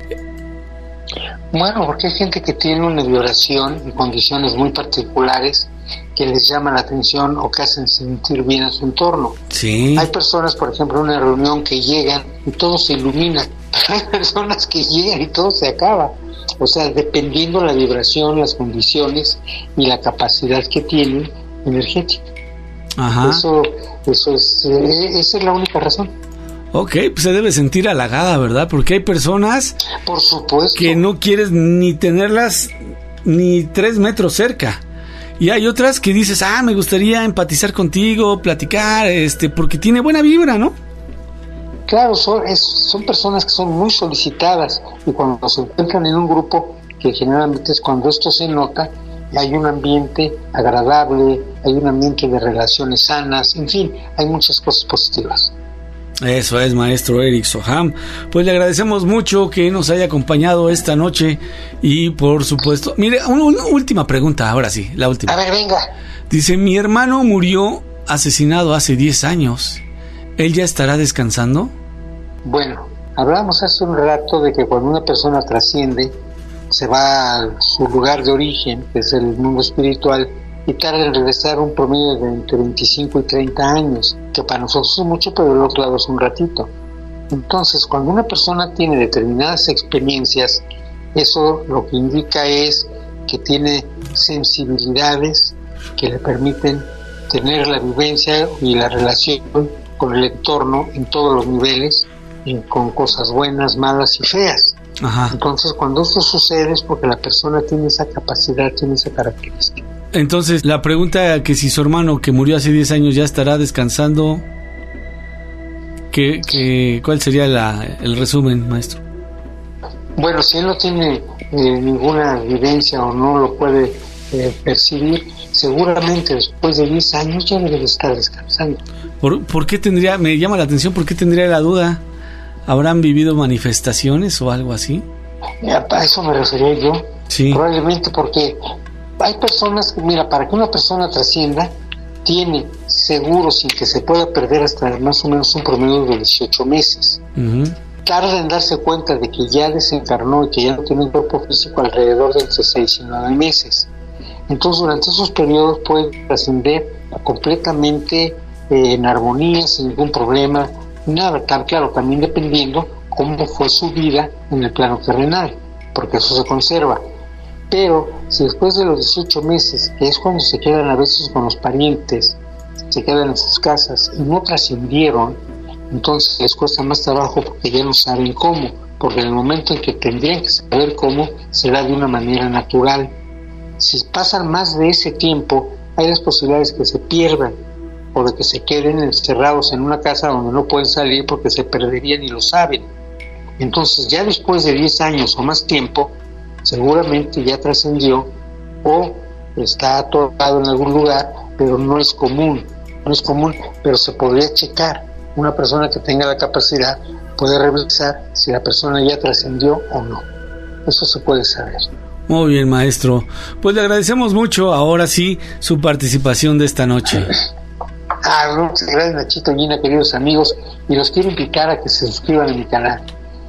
Bueno, porque hay gente que tiene una vibración y condiciones muy particulares que les llaman la atención o que hacen sentir bien a su entorno. Sí. Hay personas, por ejemplo, en una reunión que llegan y todo se ilumina. Hay personas que llegan y todo se acaba. O sea, dependiendo la vibración, las condiciones y la capacidad que tienen energética. Ajá. Eso, eso es, eh, esa es la única razón. Ok, pues se debe sentir halagada, ¿verdad? Porque hay personas, por supuesto, que no quieres ni tenerlas ni tres metros cerca. Y hay otras que dices: ah, me gustaría empatizar contigo, platicar, este, porque tiene buena vibra, ¿no? Claro, son, es, son personas que son muy solicitadas y cuando se encuentran en un grupo, que generalmente es cuando esto se nota, hay un ambiente agradable, hay un ambiente de relaciones sanas, en fin, hay muchas cosas positivas. Eso es, maestro Eric Soham. Pues le agradecemos mucho que nos haya acompañado esta noche y por supuesto, mire, una, una última pregunta, ahora sí, la última. A ver, venga. Dice: mi hermano murió asesinado hace diez años. ¿Él ya estará descansando? Bueno, hablábamos hace un rato de que cuando una persona trasciende, se va a su lugar de origen, que es el mundo espiritual, y tarda en regresar un promedio de entre veinticinco y treinta años, que para nosotros es mucho, pero del otro lado es un ratito. Entonces, cuando una persona tiene determinadas experiencias, eso lo que indica es que tiene sensibilidades que le permiten tener la vivencia y la relación con el entorno en todos los niveles, y con cosas buenas, malas y feas. Ajá. Entonces, cuando esto sucede es porque la persona tiene esa capacidad, tiene esa característica. Entonces, la pregunta que si su hermano que murió hace diez años ya estará descansando, ¿qué, qué, ¿cuál sería la, el resumen, maestro? Bueno, si él no tiene eh, ninguna evidencia o no lo puede eh, percibir, seguramente después de diez años ya debe de estar descansando. ¿Por, ¿Por qué tendría, me llama la atención, por qué tendría la duda? ¿Habrán vivido manifestaciones o algo así? Ya, a eso me refería yo. Sí. Probablemente porque hay personas, mira, para que una persona trascienda, tiene seguro, sin que se pueda perder, hasta más o menos un promedio de dieciocho meses. Uh-huh. Tarda en darse cuenta de que ya desencarnó y que ya no tiene un cuerpo físico alrededor de entre seis y nueve meses. Entonces, durante esos periodos puede trascender completamente eh, en armonía, sin ningún problema, nada. Claro, también dependiendo cómo fue su vida en el plano terrenal, porque eso se conserva. Pero si después de los dieciocho meses, que es cuando se quedan a veces con los parientes, se quedan en sus casas y no trascendieron, entonces les cuesta más trabajo porque ya no saben cómo, porque en el momento en que tendrían que saber cómo, será de una manera natural. Si pasan más de ese tiempo, hay las posibilidades que se pierdan o de que se queden encerrados en una casa donde no pueden salir porque se perderían y lo saben. Entonces, ya después de diez años o más tiempo, seguramente ya trascendió o está atorado en algún lugar, pero no es común, no es común, pero se podría checar. Una persona que tenga la capacidad puede revisar si la persona ya trascendió o no. Eso se puede saber. Muy bien, maestro. Pues le agradecemos mucho, ahora sí, su participación de esta noche. Ah, muchas gracias, Nachito, Gina, queridos amigos, y los quiero invitar a que se suscriban a mi canal.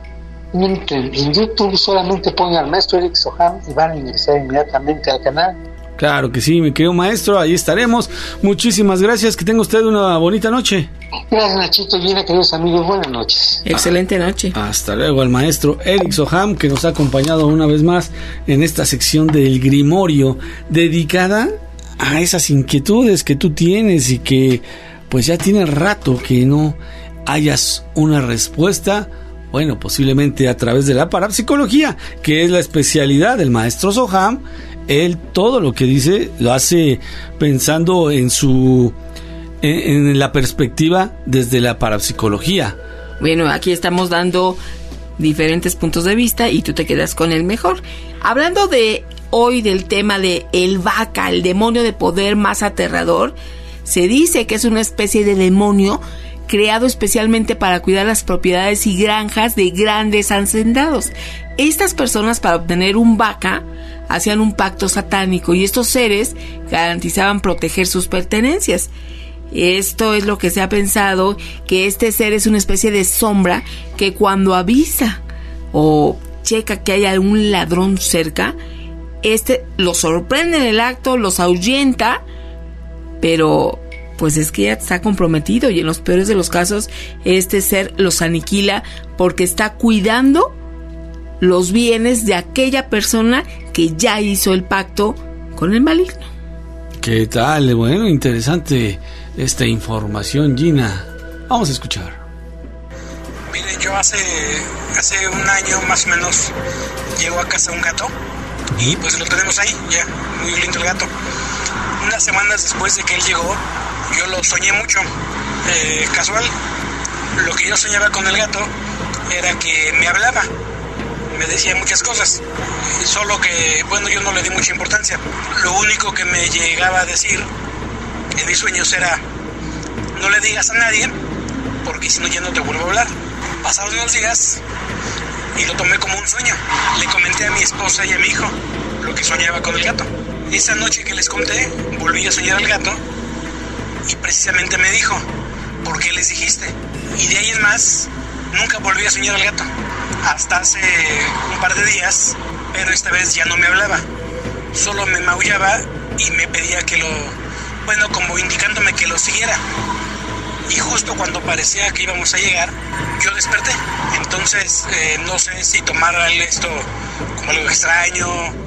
En, en YouTube solamente pongan Maestro Eric Soham y van a ingresar inmediatamente al canal. Claro que sí, mi querido maestro, ahí estaremos. Muchísimas gracias, que tenga usted una bonita noche. Gracias, Nachito, Gina, queridos amigos, buenas noches. Excelente noche. Hasta luego al maestro Eric Soham, que nos ha acompañado una vez más en esta sección del Grimorio, dedicada a esas inquietudes que tú tienes y que pues ya tiene rato que no hayas una respuesta. Bueno, posiblemente a través de la parapsicología, que es la especialidad del maestro Soham. Él todo lo que dice lo hace pensando en su en, en la perspectiva desde la parapsicología. Bueno, aquí estamos dando diferentes puntos de vista y tú te quedas con el mejor. Hablando de hoy del tema de el vaca, el demonio de poder más aterrador, se dice que es una especie de demonio creado especialmente para cuidar las propiedades y granjas de grandes hacendados. Estas personas, para obtener un vaca, hacían un pacto satánico y estos seres garantizaban proteger sus pertenencias. Esto es lo que se ha pensado, que este ser es una especie de sombra que cuando avisa o checa que hay algún ladrón cerca, este los sorprende en el acto, los ahuyenta, pero pues es que ya está comprometido y en los peores de los casos este ser los aniquila porque está cuidando los bienes de aquella persona que ya hizo el pacto con el maligno. ¿Qué tal? Bueno, interesante esta información, Gina. Vamos a escuchar. Miren, yo hace, hace un año más o menos llego a casa un gato y pues lo tenemos ahí, ya, muy lindo el gato. Unas semanas después de que él llegó, yo lo soñé mucho, eh, casual. Lo que yo soñaba con el gato era que me hablaba, me decía muchas cosas, solo que, bueno, yo no le di mucha importancia. Lo único que me llegaba a decir en mis sueños era: no le digas a nadie, porque si no ya no te vuelvo a hablar. Pasaron unos días y lo tomé como un sueño. Le comenté a mi esposa y a mi hijo lo que soñaba con el gato. Esa noche que les conté, volví a soñar al gato y precisamente me dijo: ¿por qué les dijiste? Y de ahí en más, nunca volví a soñar al gato. Hasta hace un par de días, pero esta vez ya no me hablaba. Solo me maullaba y me pedía que lo... bueno, como indicándome que lo siguiera. Y justo cuando parecía que íbamos a llegar, yo desperté. Entonces, eh, no sé si tomar esto como algo extraño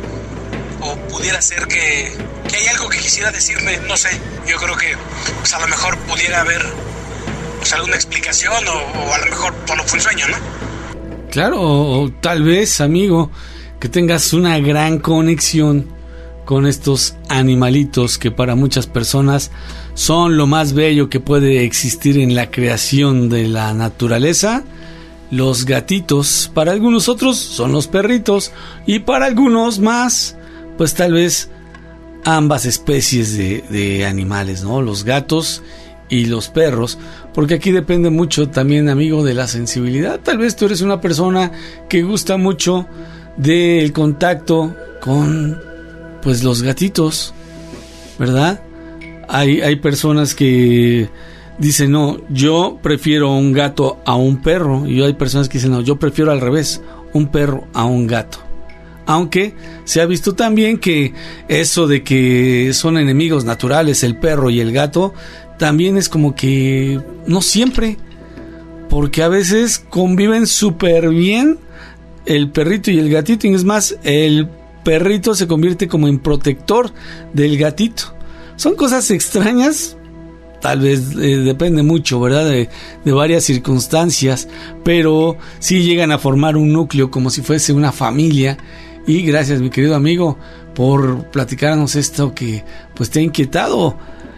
o pudiera ser que, que hay algo que quisiera decirme, no sé. Yo creo que pues, a lo mejor pudiera haber pues, alguna explicación o, o a lo mejor solo fue un sueño, ¿no? Claro, o, o tal vez, amigo, que tengas una gran conexión con estos animalitos que para muchas personas son lo más bello que puede existir en la creación de la naturaleza. Los gatitos, para algunos otros son los perritos, y para algunos más, pues tal vez ambas especies de, de animales, ¿no? Los gatos y los perros, porque aquí depende mucho también, amigo, de la sensibilidad. Tal vez tú eres una persona que gusta mucho del contacto con, pues, los gatitos, ¿verdad? Hay, hay personas que dicen, no, yo prefiero un gato a un perro, y hay personas que dicen, no, yo prefiero al revés, un perro a un gato. Aunque se ha visto también que eso de que son enemigos naturales el perro y el gato, también es como que no siempre, porque a veces conviven súper bien el perrito y el gatito, y es más, el perrito se convierte como en protector del gatito. Son cosas extrañas, tal vez eh, depende mucho, ¿verdad? De, de varias circunstancias, pero sí llegan a formar un núcleo como si fuese una familia. Y gracias, mi querido amigo, por platicarnos esto que pues te ha inquietado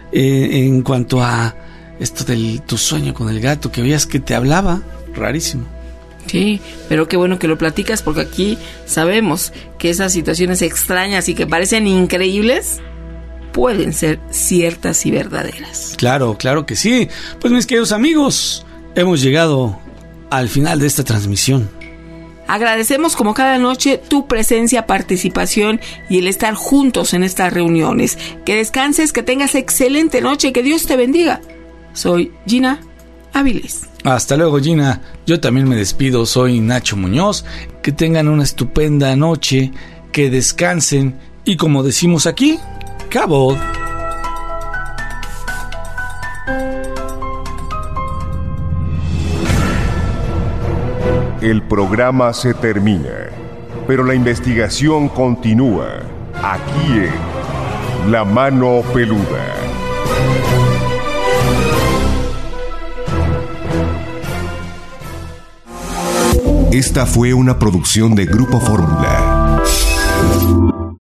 eh, en cuanto a esto de tu sueño con el gato, que veías que te hablaba, rarísimo. Sí, pero qué bueno que lo platicas, porque aquí sabemos que esas situaciones extrañas y que parecen increíbles pueden ser ciertas y verdaderas. Claro, claro que sí. Pues mis queridos amigos, hemos llegado al final de esta transmisión. Agradecemos como cada noche tu presencia, participación y el estar juntos en estas reuniones. Que descanses, que tengas excelente noche y que Dios te bendiga. Soy Gina Áviles. Hasta luego, Gina. Yo también me despido, soy Nacho Muñoz. Que tengan una estupenda noche, que descansen y, como decimos aquí, Cabo. El programa se termina, pero la investigación continúa aquí en La Mano Peluda. Esta fue una producción de Grupo Fórmula.